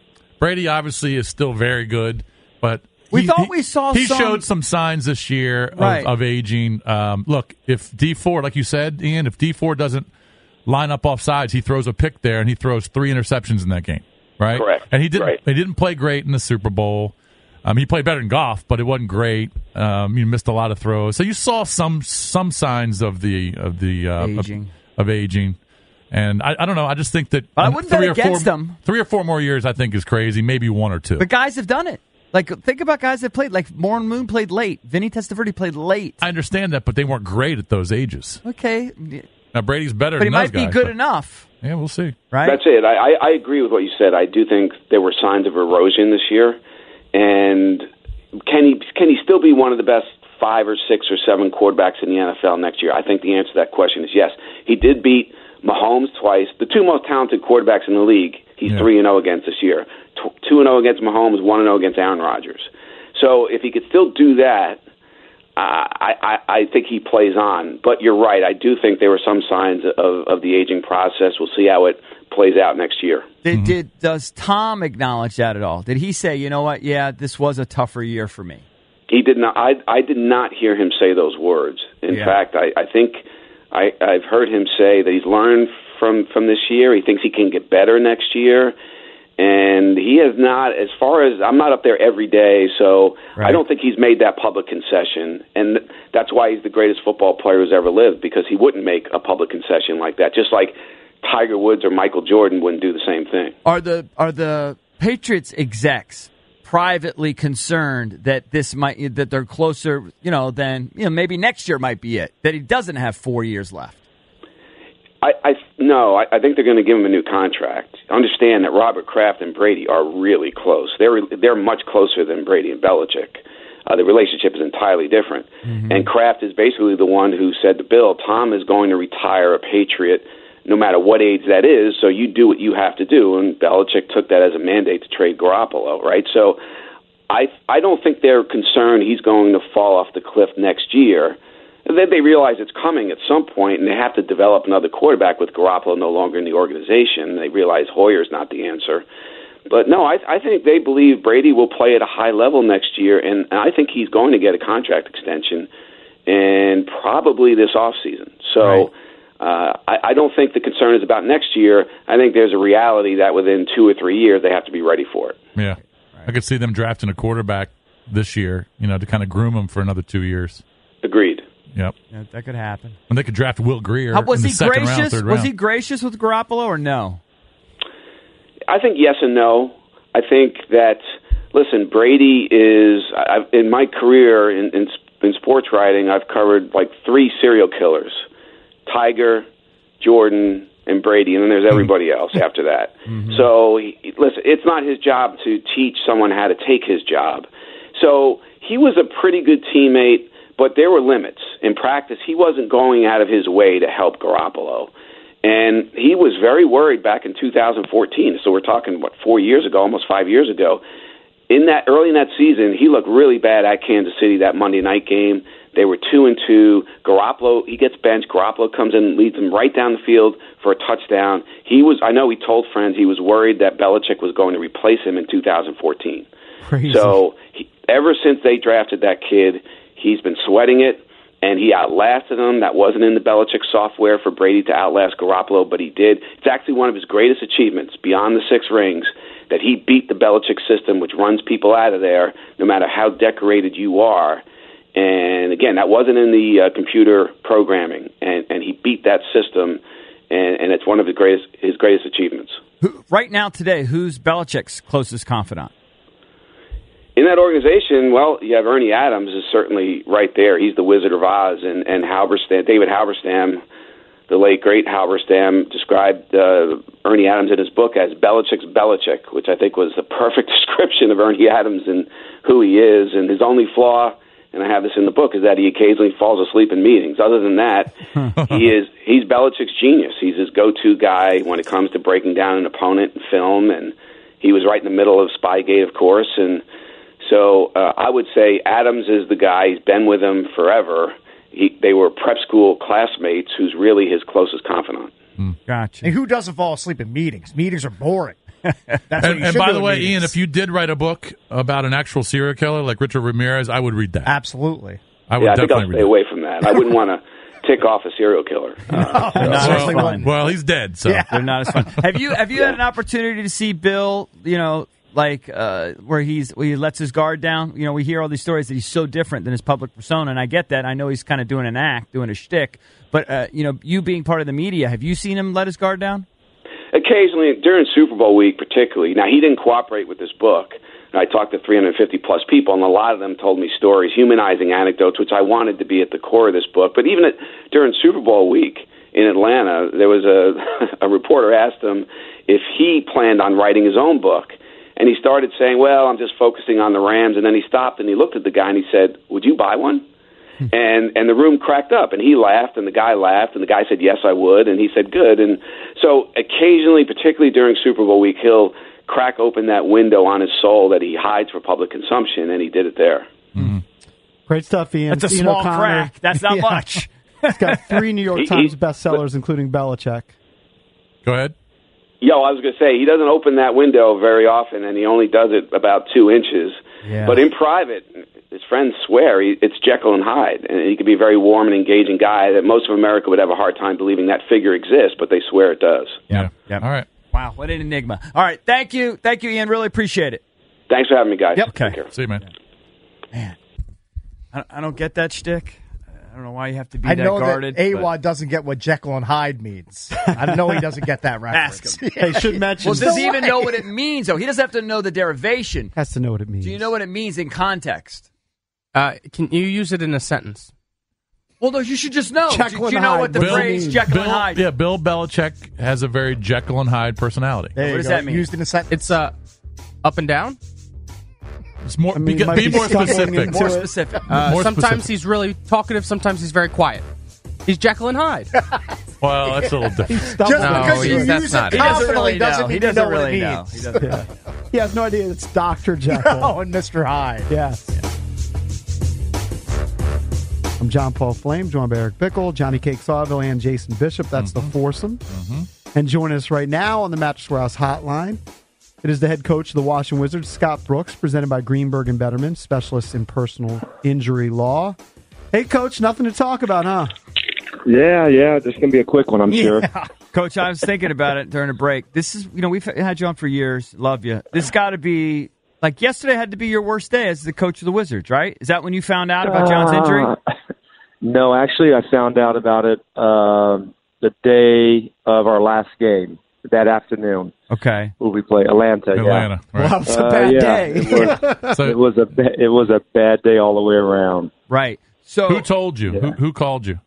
Brady obviously is still very good, but we he, thought he, we saw he some... showed some signs this year of, right. of aging. Um, look, if D four, like you said, Ian, if D four doesn't line up off sides, he throws a pick there, and he throws three interceptions in that game, right? Correct. And he didn't. Right. He didn't play great in the Super Bowl. Um, he played better in golf, but it wasn't great. Um, he missed a lot of throws, so you saw some some signs of the of the uh, aging of, of aging. And I, I don't know. I just think that but I wouldn't three bet or against four, them. Three or four more years, I think, is crazy. Maybe one or two. But guys have done it. Like, think about guys that played. Like, Warren Moon played late. Vinny Testaverde played late. I understand that, but they weren't great at those ages. Okay. Now, Brady's better but than he those might be guys, good but, enough. Yeah, we'll see. Right? That's it. I, I, I agree with what you said. I do think there were signs of erosion this year. And can he can he still be one of the best five or six or seven quarterbacks in the N F L next year? I think the answer to that question is yes. He did beat Mahomes twice, the two most talented quarterbacks in the league, He's Yeah. three and zero against this year. Two and zero against Mahomes, one and zero against Aaron Rodgers. So if he could still do that, uh, I, I, I think he plays on. But you're right. I do think there were some signs of, of the aging process. We'll see how it plays out next year. Did, Mm-hmm. did does Tom acknowledge that at all? Did he say, you know what? Yeah, this was a tougher year for me. He did not. I, I did not hear him say those words. In Yeah. fact, I, I think I, I've heard him say that he's learned from, from this year. He thinks he can get better next year. And he has not, as far as, I'm not up there every day, so Right. I don't think he's made that public concession. And that's why he's the greatest football player who's ever lived, because he wouldn't make a public concession like that. Just like Tiger Woods or Michael Jordan wouldn't do the same thing. Are the are the Patriots execs privately concerned that this might that they're closer, you know, than you know maybe next year might be it, that he doesn't have four years left? I, I no, I, I think they're going to give him a new contract. Understand that Robert Kraft and Brady are really close. They're they're much closer than Brady and Belichick. Uh, the relationship is entirely different. Mm-hmm. And Kraft is basically the one who said to Bill, Tom is going to retire a Patriot no matter what age that is, so you do what you have to do. And Belichick took that as a mandate to trade Garoppolo, right? So I I don't think they're concerned he's going to fall off the cliff next year. And then they realize it's coming at some point, and they have to develop another quarterback with Garoppolo no longer in the organization. They realize Hoyer's not the answer. But no, I, I think they believe Brady will play at a high level next year, and, and I think he's going to get a contract extension, and probably this offseason. So Right. uh, I, I don't think the concern is about next year. I think there's a reality that within two or three years they have to be ready for it. Yeah. I could see them drafting a quarterback this year, you know, to kind of groom him for another two years. Agreed. Yep. Yeah, that could happen. And they could draft Will Greer How, was in the he second round, gracious? third Was round. he gracious with Garoppolo or no? I think yes and no. I think that, listen, Brady is, I've, in my career in, in, in sports writing, I've covered like three serial killers, Tiger, Jordan, and Brady, and then there's everybody else after that. Mm-hmm. So, he, listen, it's not his job to teach someone how to take his job. So he was a pretty good teammate, but there were limits. In practice, he wasn't going out of his way to help Garoppolo. And he was very worried back in two thousand fourteen. So we're talking, what, four years ago, almost five years ago. In that early in that season, he looked really bad at Kansas City, that Monday night game. They were two and two. Garoppolo, he gets benched. Garoppolo comes in and leads them right down the field for a touchdown. He was, I know he told friends he was worried that Belichick was going to replace him in two thousand fourteen. Crazy. So he, ever since they drafted that kid, he's been sweating it. And he outlasted him. That wasn't in the Belichick software for Brady to outlast Garoppolo, but he did. It's actually one of his greatest achievements, beyond the six rings, that he beat the Belichick system, which runs people out of there no matter how decorated you are. And, again, that wasn't in the uh, computer programming, and, and he beat that system, and, and it's one of his greatest, his greatest achievements. Who, right now, today, who's Belichick's closest confidant? In that organization, well, you have Ernie Adams is certainly right there. He's the Wizard of Oz, and, and Halberstam, David Halberstam, the late, great Halberstam, described uh, Ernie Adams in his book as Belichick's Belichick, which I think was the perfect description of Ernie Adams and who he is. And his only flaw, and I have this in the book, is that he occasionally falls asleep in meetings. Other than that, he is he's Belichick's genius. He's his go-to guy when it comes to breaking down an opponent in film, and he was right in the middle of Spygate, of course, and So uh, I would say Adams is the guy. He's been with him forever. He, they were prep school classmates who's really his closest confidant. Mm. Gotcha. And who doesn't fall asleep in meetings? Meetings are boring. That's what And, you and should by do the in way, meetings. Ian, if you did write a book about an actual serial killer like Richard Ramirez, I would read that. Absolutely. I would yeah, I think definitely I'll read stay that. away from that. I wouldn't want to tick off a serial killer. Uh, No, Not especially as one. fun. Well, he's dead, so. Yeah. They're not as fun. Have you have you had an opportunity to see Bill, you know, like uh, where he's where he lets his guard down? You know, we hear all these stories that he's so different than his public persona, and I get that. I know he's kind of doing an act, doing a shtick. But, uh, you know, you being part of the media, have you seen him let his guard down? Occasionally, during Super Bowl week particularly. Now, he didn't cooperate with this book. I talked to three hundred fifty plus people, and a lot of them told me stories, humanizing anecdotes, which I wanted to be at the core of this book. But even at, during Super Bowl week in Atlanta, there was a, a reporter asked him if he planned on writing his own book. And he started saying, well, I'm just focusing on the Rams. And then he stopped and he looked at the guy and he said, would you buy one? and and the room cracked up, and he laughed, and the guy laughed, and the guy said, yes, I would, and he said, good. And so occasionally, particularly during Super Bowl week, he'll crack open that window on his soul that he hides for public consumption, and he did it there. Mm-hmm. Great stuff, Ian. That's a Ian small O'Connor. crack. That's not Yeah. much. He's got three New York He- Times he- bestsellers, including Belichick. Go ahead. Yo, I was going to say, he doesn't open that window very often, and he only does it about two inches. Yeah. But in private, his friends swear he, it's Jekyll and Hyde, and he could be a very warm and engaging guy that most of America would have a hard time believing that figure exists, but they swear it does. Yeah. Yep. All right. Wow, what an enigma. All right, thank you. Thank you, Ian. Really appreciate it. Thanks for having me, guys. Yep. Okay. Take care. See you, man. Man, I, I don't get that shtick. I don't know why you have to be I that know guarded. that A but- W A doesn't get what Jekyll and Hyde means. I know he doesn't get that reference. Ask him. Hey, should mention. Well, does he even know what it means, though? He doesn't have to know the derivation. Has to know what it means. Do you know what it means in context? Uh, can you use it in a sentence? Well, no, you should just know. Jekyll Do and you know Hyde. what the What does it phrase mean? Jekyll Bill, and Hyde? yeah, Bill Belichick has a very Jekyll and Hyde personality. There you What does go. that mean? Used in a sentence. It's uh, up and down. It's more. I mean, be, might be be more scuttling specific. into More it. specific. Uh, More sometimes specific. he's really talkative. Sometimes he's very quiet. He's Jekyll and Hyde. Well, that's a little different. Just No, because you he- that's use not it it. He doesn't confidently really doesn't know. mean He you doesn't know really what it know. means. He doesn't Yeah. He has no idea it's Doctor Jekyll. Oh, and Mister Hyde. Yes. I'm John Paul Flame, joined by Eric Bickle, Johnny Cake Sawville, and Jason Bishop. That's the foursome. And joining us right now on the Mattress Warehouse hotline, it is the head coach of the Washington Wizards, Scott Brooks, presented by Greenberg and Betterman, specialists in personal injury law. Hey, Coach, nothing to talk about, huh? Yeah, yeah, this is going to be a quick one, I'm sure. Coach, I was thinking about it during a break. This is, you know, we've had you on for years. Love you. This got to be, like, yesterday had to be your worst day as the coach of the Wizards, right? Is that when you found out about John's injury? Uh, no, actually, I found out about it um, the day of our last game, that afternoon. Okay. Who we play? Atlanta. Atlanta. Yeah. Right. Wow, it's a Uh, bad yeah, day. It was, So- it was a ba- it was a bad day all the way around. Right. So Who told you? Yeah. Who, who called you?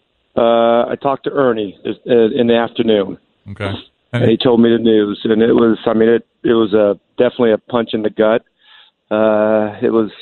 Uh, I talked to Ernie uh, in the afternoon, Okay. and he told me the news, and it was, I mean, it it was a definitely a punch in the gut. Uh, it was,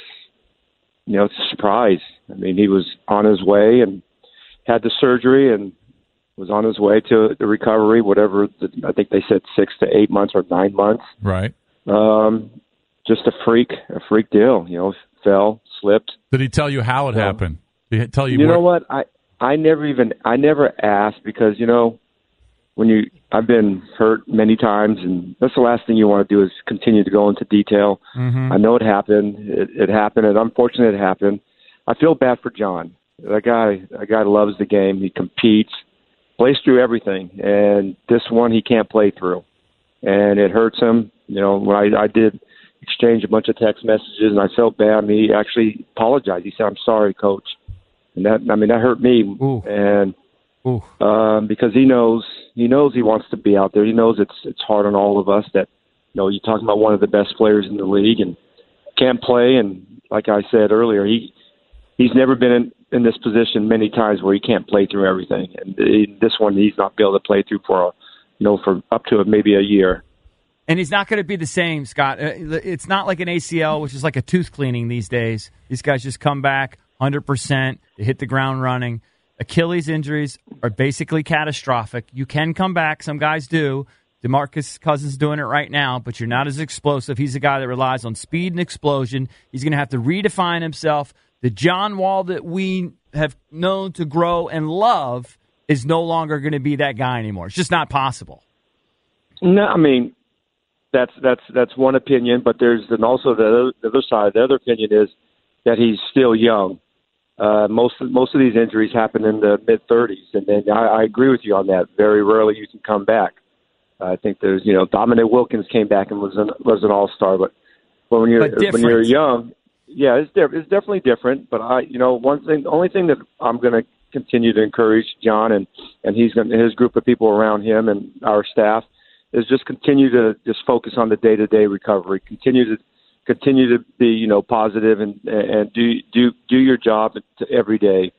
you know, it's a surprise. I mean, he was on his way and had the surgery and was on his way to the recovery, whatever. The, I think they said six to eight months or nine months. Right. Um, just a freak, a freak deal. You know, fell, slipped. Did he tell you how it Yeah. happened? Did he tell you? You where- know what? I I never even I never asked because you know when you I've been hurt many times and that's the last thing you want to do is continue to go into detail. Mhm. I know it happened. It, it happened, and unfortunately, it happened. I feel bad for John. That guy, that guy loves the game. He competes, plays through everything, and this one he can't play through, and it hurts him. You know, when I, I did exchange a bunch of text messages, and I felt bad. I mean, he actually apologized. He said, "I'm sorry, Coach," and that I mean that hurt me. Ooh. And Ooh. um, because he knows he knows he wants to be out there. He knows it's it's hard on all of us that you know you're talking about one of the best players in the league and can't play. And like I said earlier, he he's never been in, in this position many times where he can't play through everything. And he, this one he's not be able to play through for a, you know for up to maybe a year. And he's not going to be the same, Scott. Uh, It's not like an A C L, which is like a tooth cleaning these days. These guys just come back one hundred percent. They hit the ground running. Achilles injuries are basically catastrophic. You can come back. Some guys do. DeMarcus Cousins doing it right now, but you're not as explosive. He's a guy that relies on speed and explosion. He's going to have to redefine himself. The John Wall that we have known to grow and love is no longer going to be that guy anymore. It's just not possible. No, I mean that's that's that's one opinion, but there's and also the other, the other side. The other opinion is that he's still young. Uh, most most of these injuries happen in the mid thirties, and then I, I agree with you on that. Very rarely you can come back. I think there's you know Dominic Wilkins came back and was an was an all star, but but when you're But when you're different. young, yeah, it's diff- it's definitely different. But I you know one thing, the only thing that I'm going to continue to encourage John and and he's going his group of people around him and our staff is just continue to just focus on the day to day recovery. Continue to continue to be, you know, positive and and do do do your job every day,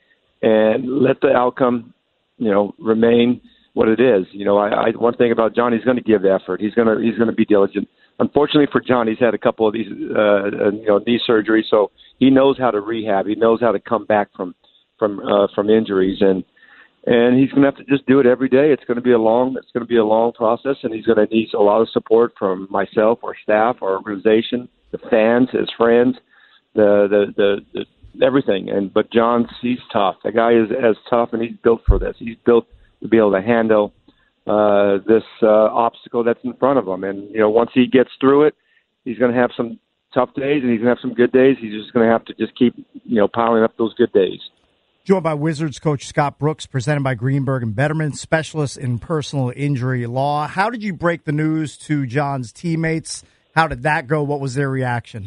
and let the outcome, you know, remain what it is. You know, I, I one thing about John, he's going to give effort. He's going to he's going to be diligent. unfortunately for John, he's had a couple of these, uh, you know, knee surgeries, so he knows how to rehab. He knows how to come back from from uh, from injuries, and and he's going to have to just do it every day. It's going to be a long, it's going to be a long process, and he's going to need a lot of support from myself, our staff, our organization, the fans, his friends, the the the, the everything. And but John's he's tough. The guy is as tough, and he's built for this. He's built to be able to handle uh, this uh, obstacle that's in front of him. And you know, once he gets through it, he's going to have some tough days, and he's going to have some good days. He's just going to have to just keep you know piling up those good days. Joined by Wizards coach Scott Brooks, presented by Greenberg and Betterman, specialist in personal injury law. How did you break the news to John's teammates? How did that go? What was their reaction?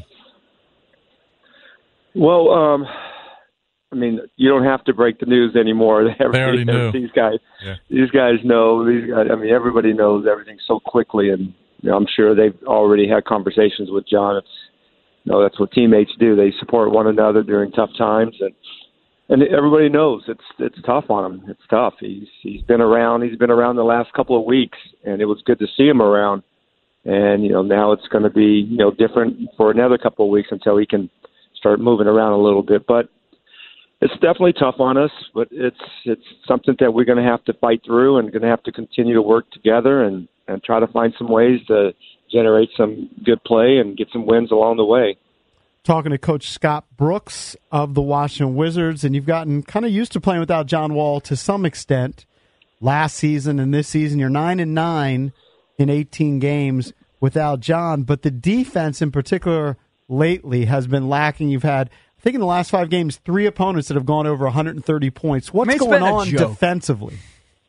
Well, um, I mean, you don't have to break the news anymore. They already knew. These guys, yeah. these guys know. These guys, I mean, everybody knows everything so quickly, and you know, I'm sure they've already had conversations with John. It's, you know, that's what teammates do. They support one another during tough times, and. And everybody knows it's it's tough on him. It's tough. He's he's been around. He's been around the last couple of weeks, and it was good to see him around. And you know now it's going to be you know different for another couple of weeks until he can start moving around a little bit. But it's definitely tough on us. But it's it's something that we're going to have to fight through, and going to have to continue to work together and and try to find some ways to generate some good play and get some wins along the way. Talking to Coach Scott Brooks of the Washington Wizards, and you've gotten kind of used to playing without John Wall to some extent last season and this season. You're nine and nine in eighteen games without John, but the defense in particular lately has been lacking. You've had, I think in the last five games, three opponents that have gone over one hundred thirty points. What's I mean, going on defensively?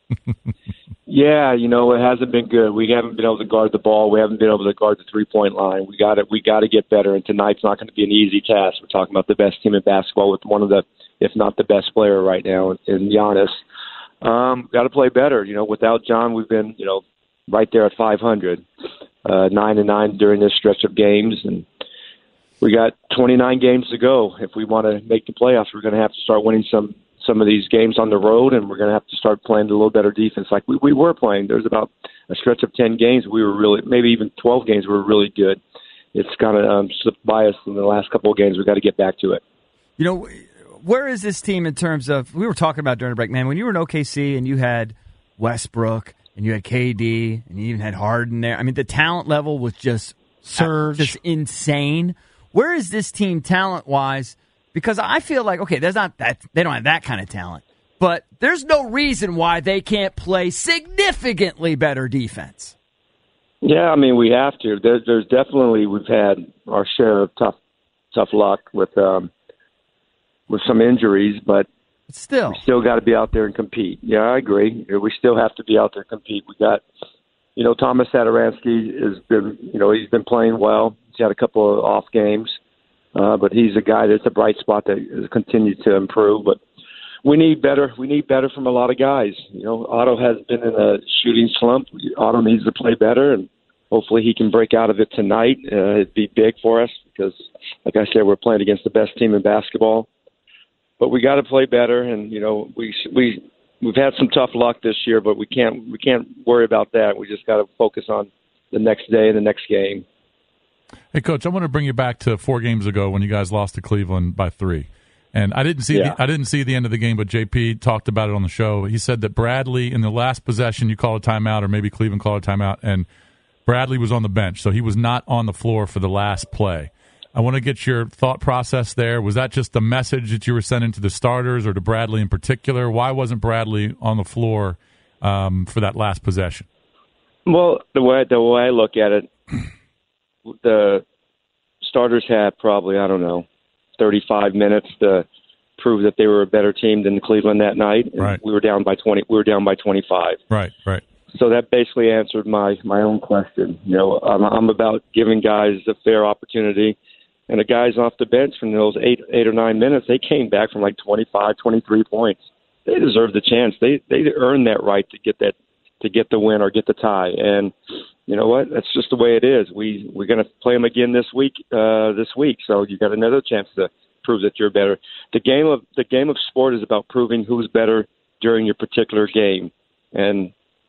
Yeah, you know, it hasn't been good. We haven't been able to guard the ball. We haven't been able to guard the three-point line. We got to we got to get better, and tonight's not going to be an easy task. We're talking about the best team in basketball with one of the, if not the best player right now, in Giannis. Um, got to play better. You know, without John, we've been, you know, right there at five hundred, uh, nine and nine during this stretch of games, and we got twenty-nine games to go. If we want to make the playoffs, we're going to have to start winning some. some of these games on the road, and we're going to have to start playing a little better defense like we, we were playing. There's about a stretch of ten games we were really, maybe even twelve games we were really good. It's kind of um, slipped by us in the last couple of games. We've got to get back to it. You know, where is this team in terms of, we were talking about during the break, man, when you were in O K C and you had Westbrook and you had K D and you even had Harden there, I mean, the talent level was just, Surge. just insane. Where is this team talent-wise? Because I feel like, okay, there's not that, they don't have that kind of talent, but there's no reason why they can't play significantly better defense. Yeah, I mean, we have to. There, there's definitely, we've had our share of tough, tough luck with, um, with some injuries, but still, we still got to be out there and compete. Yeah, I agree. We still have to be out there and compete. We got, you know, Thomas Satoransky has been, you know, he's been playing well. He's had a couple of off games. Uh, but he's a guy that's a bright spot that has continued to improve. But we need better. We need better from a lot of guys. You know, Otto has been in a shooting slump. Otto needs to play better, and hopefully he can break out of it tonight. Uh, it'd be big for us because, like I said, we're playing against the best team in basketball. But we got to play better, and you know, we we we've had some tough luck this year, but we can't we can't worry about that. We just got to focus on the next day and the next game. Hey, Coach, I want to bring you back to four games ago when you guys lost to Cleveland by three. And I didn't see yeah. the, I didn't see the end of the game, but J P talked about it on the show. He said that Bradley, in the last possession, you called a timeout, or maybe Cleveland called a timeout, and Bradley was on the bench, so he was not on the floor for the last play. I want to get your thought process there. Was that just the message that you were sending to the starters or to Bradley in particular? Why wasn't Bradley on the floor um, for that last possession? Well, the way the way I look at it, the starters had probably, I don't know, thirty-five minutes to prove that they were a better team than Cleveland that night. And right. we were down by twenty. We were down by twenty-five. Right, right. So that basically answered my, my own question. You know, I'm, I'm about giving guys a fair opportunity. And the guys off the bench from those eight eight or nine minutes, they came back from like twenty-five, twenty-three points. They deserved the chance. They they earned that right to get that to get the win or get the tie. And you know what? That's just the way it is. We we're going to play them again this week. Uh, this week, so you got another chance to prove that you're better. The game of the game of sport is about proving who's better during your particular game. And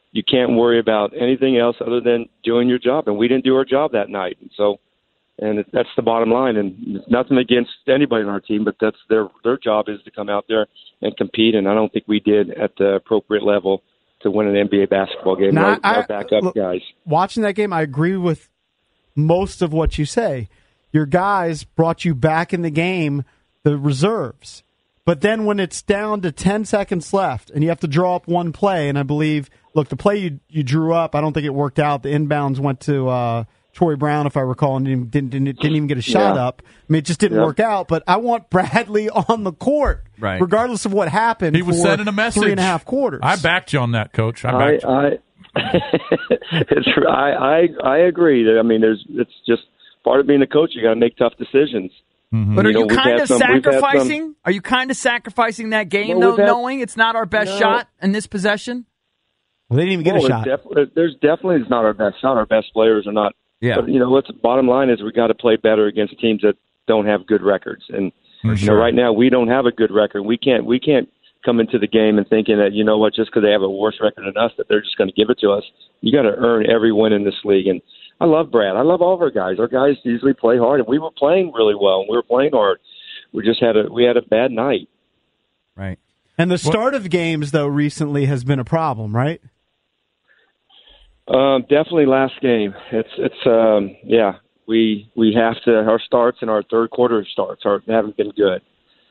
you can't worry about anything else other than doing your job. And we didn't do our job that night. And so, and that's the bottom line. And nothing against anybody on our team, but that's their their job is to come out there and compete. And I don't think we did at the appropriate level to win an N B A basketball game. Now, our, I, our backup look, guys. Watching that game, I agree with most of what you say. Your guys brought you back in the game, the reserves. But then when it's down to ten seconds left and you have to draw up one play, and I believe, look, the play you you drew up, I don't think it worked out. The inbounds went to uh, Troy Brown, if I recall, and didn't, didn't, didn't even get a shot Yeah. up. I mean, it just didn't Yeah. work out. But I want Bradley on the court, Right. regardless of what happened. He was for sending a message. Three and a half quarters. I backed you on that, Coach. I I backed you. I, it's, I I I agree. That I mean, there's it's just part of being a coach. You got to make tough decisions. Mm-hmm. But are You you, know, we've kind had of some- we've had some- sacrificing? Are you kind of sacrificing that game, Well, though, we've had- knowing it's not our best No. shot in this possession? Well, they didn't even get Oh, a it's shot. def- there's definitely it's not our best shot. Our best players are not. Yeah. But you know what's bottom line is we got to play better against teams that don't have good records. And For you sure. know, right now we don't have a good record. We can't we can't come into the game and thinking that you know what, just because they have a worse record than us, that they're just going to give it to us. You got to earn every win in this league. And I love Brad. I love all of our guys. Our guys usually play hard, and we were playing really well. And we were playing hard. We just had a we had a bad night. Right. And the start of games, though, recently has been a problem, right? Um, definitely last game. It's it's um, yeah. We we have to our starts and our third quarter starts are haven't been good,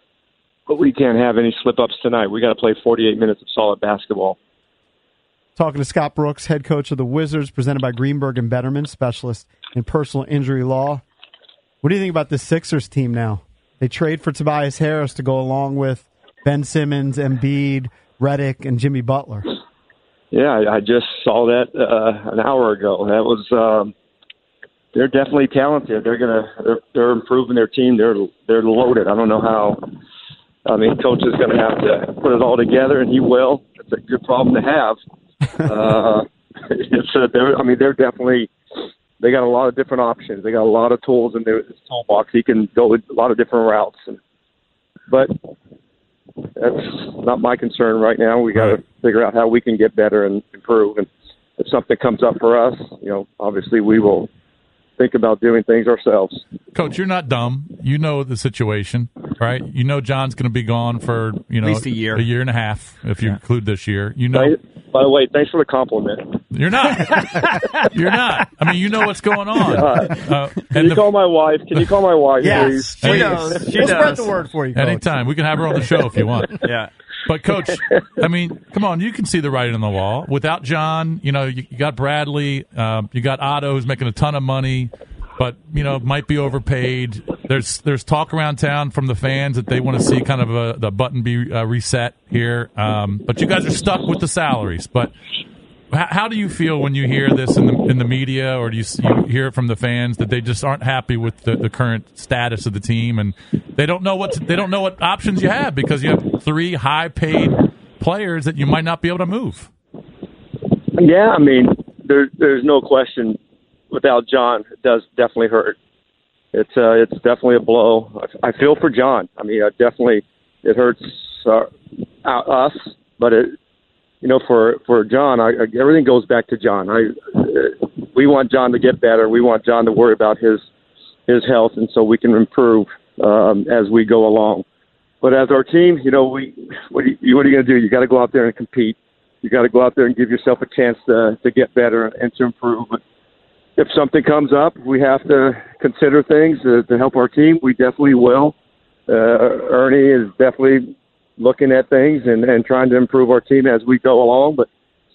but we can't have any slip ups tonight. We got to play forty-eight minutes of solid basketball. Talking to Scott Brooks, head coach of the Wizards, presented by Greenberg and Betterman, specialist in personal injury law. What do you think about the Sixers team now? They trade for Tobias Harris to go along with Ben Simmons, Embiid, Redick, and Jimmy Butler. Yeah, I, I just saw that uh, an hour ago. That was um, they're definitely talented. They're gonna they're, they're improving their team. They're they're loaded. I don't know how. I mean, coach is going to have to put it all together, and he will. It's a good problem to have. uh, it's a, they're, I mean, they're definitely they got a lot of different options. They got a lot of tools in their toolbox. He can go a lot of different routes, and, but that's not my concern right now. We got to figure out how we can get better and improve. And if something comes up for us, you know, obviously we will think about doing things ourselves. Coach, you're not dumb. You know the situation, right? You know John's going to be gone for you know At least a year. a year and a half if you Yeah. include this year. You know, By, by the way, thanks for the compliment. you're not. You're not. I mean, you know what's going on. Uh, Can and you the- call my wife? Can you call my wife, Yes, please? she Hey, knows. she we'll spread knows. the word for you, Coach. anytime we can have her on the show if you want. Yeah. But Coach, I mean, come on, you can see the writing on the wall. Without John, you know, you, you got Bradley, um, you got Otto, who's making a ton of money, but you know, might be overpaid. There's there's talk around town from the fans that they want to see kind of a, the button be uh, reset here. Um, but you guys are stuck with the salaries. But how, how do you feel when you hear this in the in the media, or do you, you hear it from the fans that they just aren't happy with the, the current status of the team, and they don't know what to, they don't know what options you have because you have three high paid players that you might not be able to move? Yeah, I mean, there, there's no question. Without John, it does definitely hurt. It's uh, it's definitely a blow. I, I feel for John. I mean, uh, definitely it hurts uh, us, but it, you know, for for John, I, I, everything goes back to John. I uh, we want John to get better. We want John to worry about his his health, and so we can improve um, as we go along. But as our team, you know, we what are you, what are you going to do? You got to go out there and compete. You got to go out there and give yourself a chance to to get better and to improve. But if something comes up, we have to consider things to, to help our team. We definitely will. Uh, Ernie is definitely looking at things and, and trying to improve our team as we go along. But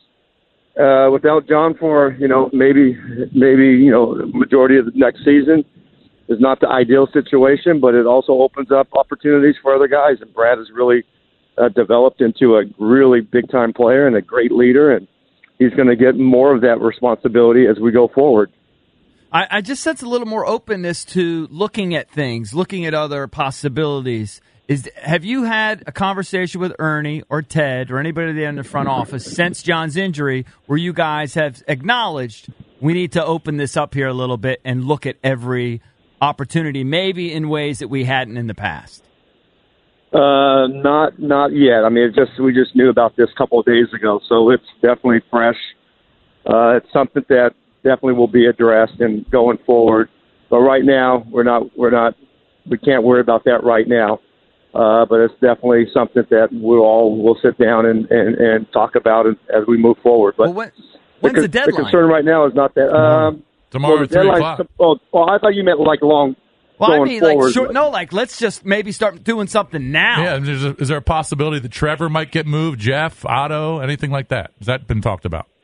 uh, without John for, you know, maybe, maybe, you know, the majority of the next season is not the ideal situation, but it also opens up opportunities for other guys. And Brad has really uh, developed into a really big-time player and a great leader, and he's going to get more of that responsibility as we go forward. I, I just sense a little more openness to looking at things, looking at other possibilities. Is have you had a conversation with Ernie or Ted or anybody there in the front office since John's injury where you guys have acknowledged we need to open this up here a little bit and look at every opportunity, maybe in ways that we hadn't in the past? Uh, not not yet. I mean, it just we just knew about this a couple of days ago, so it's definitely fresh. Uh, it's something that definitely will be addressed and going forward. But right now, we're not we're not we can't worry about that right now. Uh, but it's definitely something that we'll all will sit down and, and, and talk about as, as we move forward. But well, when, when's the, the deadline? The concern right now is not that. Um, Tomorrow well, at three o'clock. Oh, oh, I thought you meant like long. Well, going I mean, forward. like, short, no, like, let's just maybe start doing something now. Yeah, is there, is there a possibility that Trevor might get moved, Jeff, Otto, anything like that? Has that been talked about?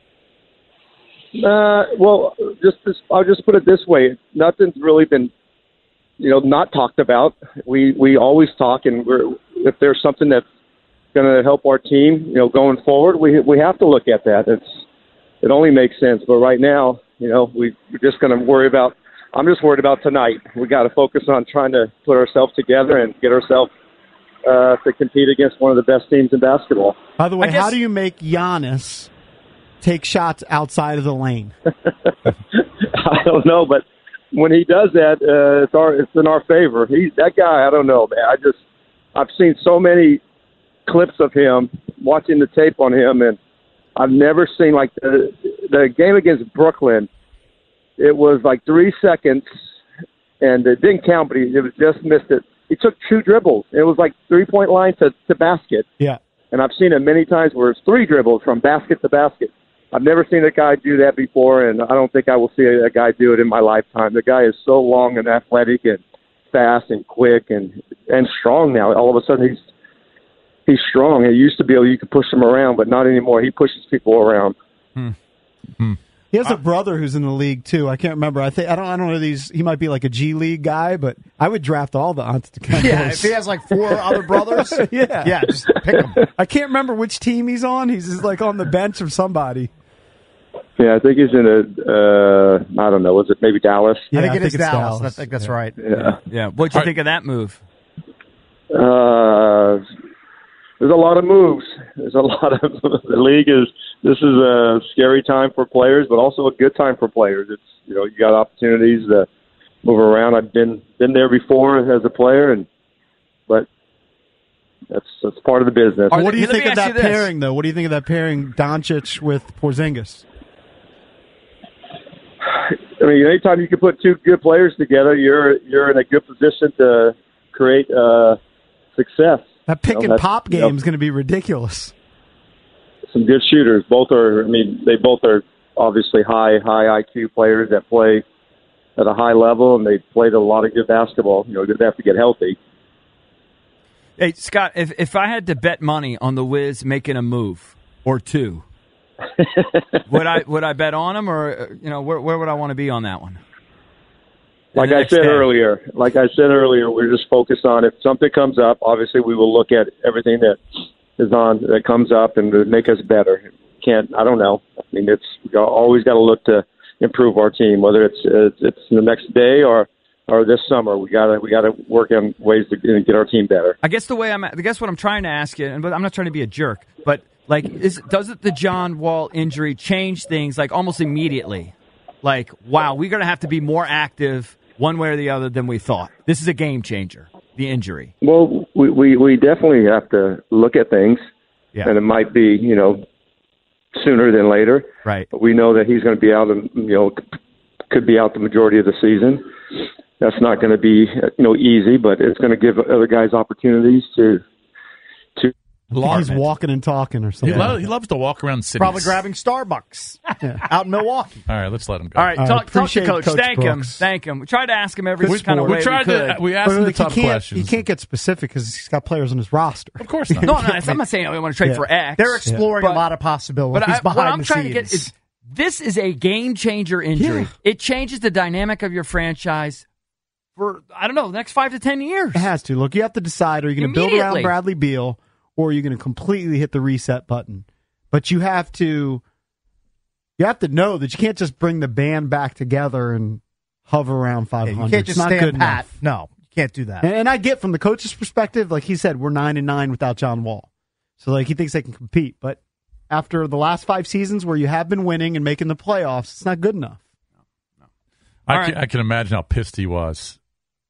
Uh, well, just this, I'll just put it this way: nothing's really been, you know, not talked about. We we always talk, and we're if there's something that's going to help our team, you know, going forward, we we have to look at that. It's it only makes sense. But right now, you know, we we're just going to worry about. I'm just worried about tonight. We got to focus on trying to put ourselves together and get ourselves uh, to compete against one of the best teams in basketball. By the way, guess, how do you make Giannis take shots outside of the lane? I don't know, but when he does that, uh, it's our it's in our favor. He's that guy. I don't know, man. I just I've seen so many clips of him, watching the tape on him, and I've never seen like the the game against Brooklyn. It was like three seconds, and it didn't count, but he it was just missed it. He took two dribbles. It was like three-point line to, to basket. Yeah. And I've seen it many times where it's three dribbles from basket to basket. I've never seen a guy do that before, and I don't think I will see a, a guy do it in my lifetime. The guy is so long and athletic and fast and quick and and strong now. All of a sudden, he's he's strong. It used to be able you could push him around, but not anymore. He pushes people around. Hmm. Hmm. He has a brother who's in the league too. I can't remember. I think I don't. I don't know these. He might be like a G League guy, but I would draft all the Antetokounmpos. Yeah, if he has like four other brothers, yeah, yeah, just pick him. I can't remember which team he's on. He's just like on the bench of somebody. Yeah, I think he's in a. Uh, I don't know. Was it maybe Dallas? Yeah, I think I it think is it's Dallas. Dallas. I think that's Yeah. right. Yeah. Yeah. What'd you think of that move? Uh, there's a lot of moves. There's a lot of the league is. This is a scary time for players, but also a good time for players. It's you know you got opportunities to move around. I've been been there before as a player, and but that's that's part of the business. What do you Let me think of ask you that this. pairing, though? What do you think of that pairing, Doncic with Porzingis? I mean, anytime you can put two good players together, you're you're in a good position to create uh, success. That pick You know, and that's- pop you know, game is going to be ridiculous. some good shooters. Both are. I mean, they both are obviously high high I Q players that play at a high level, and they played a lot of good basketball. You know, they have to get healthy. Hey, Scott, if if I had to bet money on the Wiz making a move or two, would I would I bet on him, or uh, you know, where where would I want to be on that one? Like the I next said day. earlier, like I said earlier, we're just focused on if something comes up. Obviously, we will look at everything that is on that comes up and to make us better. Can't I don't know. I mean, it's we always got to look to improve our team, whether it's it's, it's the next day or. Or this summer, we gotta we gotta work on ways to get our team better. I guess the way I'm, I guess what I'm trying to ask you, and but I'm not trying to be a jerk, but like, is doesn't the John Wall injury change things like almost immediately? Like, wow, we're gonna have to be more active one way or the other than we thought. This is a game changer. The injury. Well, we we, we definitely have to look at things, Yeah. and it might be you know sooner than later. Right. But we know that he's going to be out, and you know, could be out the majority of the season. That's not going to be you know easy, but it's going to give other guys opportunities to to. He's walking and talking or He, something. lo- he loves to walk around cities. Probably grabbing Starbucks out in Milwaukee. All right, let's let him go. All right, All right, talk, talk to appreciate Coach. Coach Thank him. Brooks. Thank him. We tried to ask him every Good kind of sport. way we tried we could. to. We asked But him the like, he tough can't, questions. He can't get specific because he's got players on his roster. Of course not. no, no, I'm not saying I want to trade Yeah. for X. They're exploring But- a lot of possibilities But I, behind what I'm the trying scenes. to get is this is a game changer injury. Yeah. It changes the dynamic of your franchise for I don't know the next five to ten years. It has to. Look, you have to decide: are you going to build around Immediately. Bradley Beal, or are you going to completely hit the reset button? But you have to, you have to know that you can't just bring the band back together and hover around five Yeah, hundred. you can't just it's not stand good pat. enough. No, you can't do that. And, and I get from the coach's perspective, like he said, we're nine and nine without John Wall, so like he thinks they can compete. But after the last five seasons where you have been winning and making the playoffs, it's not good enough. I All can, right. I can imagine how pissed he was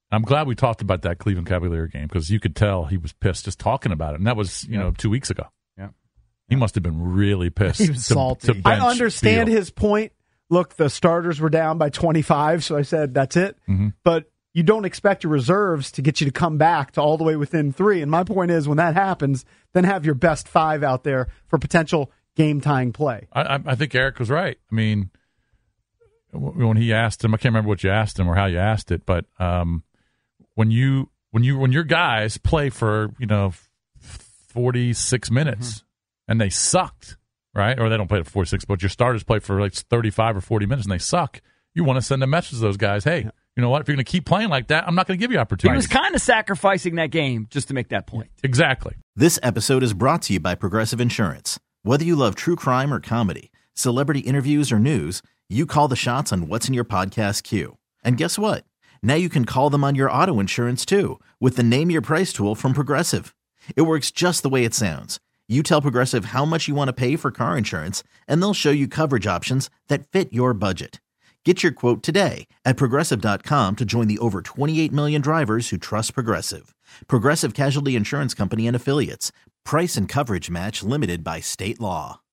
I'm glad we talked about that Cleveland Cavalier game because you could tell he was pissed just talking about it. And that was, you yeah. know, two weeks ago. Yeah. He must have been really pissed. He was to, salty. to I understand Beal. his point. Look, the starters were down by twenty-five, so I said that's it. Mm-hmm. But you don't expect your reserves to get you to come back to all the way within three. And my point is, when that happens, then have your best five out there for potential game-tying play. I, I think Eric was right. I mean, when he asked him, I can't remember what you asked him or how you asked it, but um, when you when you when your guys play for you know forty-six minutes mm-hmm. and they sucked, right? Or they don't play for forty-six, but your starters play for like thirty-five or forty minutes and they suck. You want to send a message to those guys, hey, yeah. you know what? If you're going to keep playing like that, I'm not going to give you opportunities. He was kind of sacrificing that game just to make that point. Exactly. This episode is brought to you by Progressive Insurance. Whether you love true crime or comedy, celebrity interviews or news, you call the shots on what's in your podcast queue. And guess what? Now you can call them on your auto insurance too with the Name Your Price tool from Progressive. It works just the way it sounds. You tell Progressive how much you want to pay for car insurance, and they'll show you coverage options that fit your budget. Get your quote today at Progressive dot com to join the over twenty-eight million drivers who trust Progressive. Progressive Casualty Insurance Company and Affiliates. Price and coverage match limited by state law.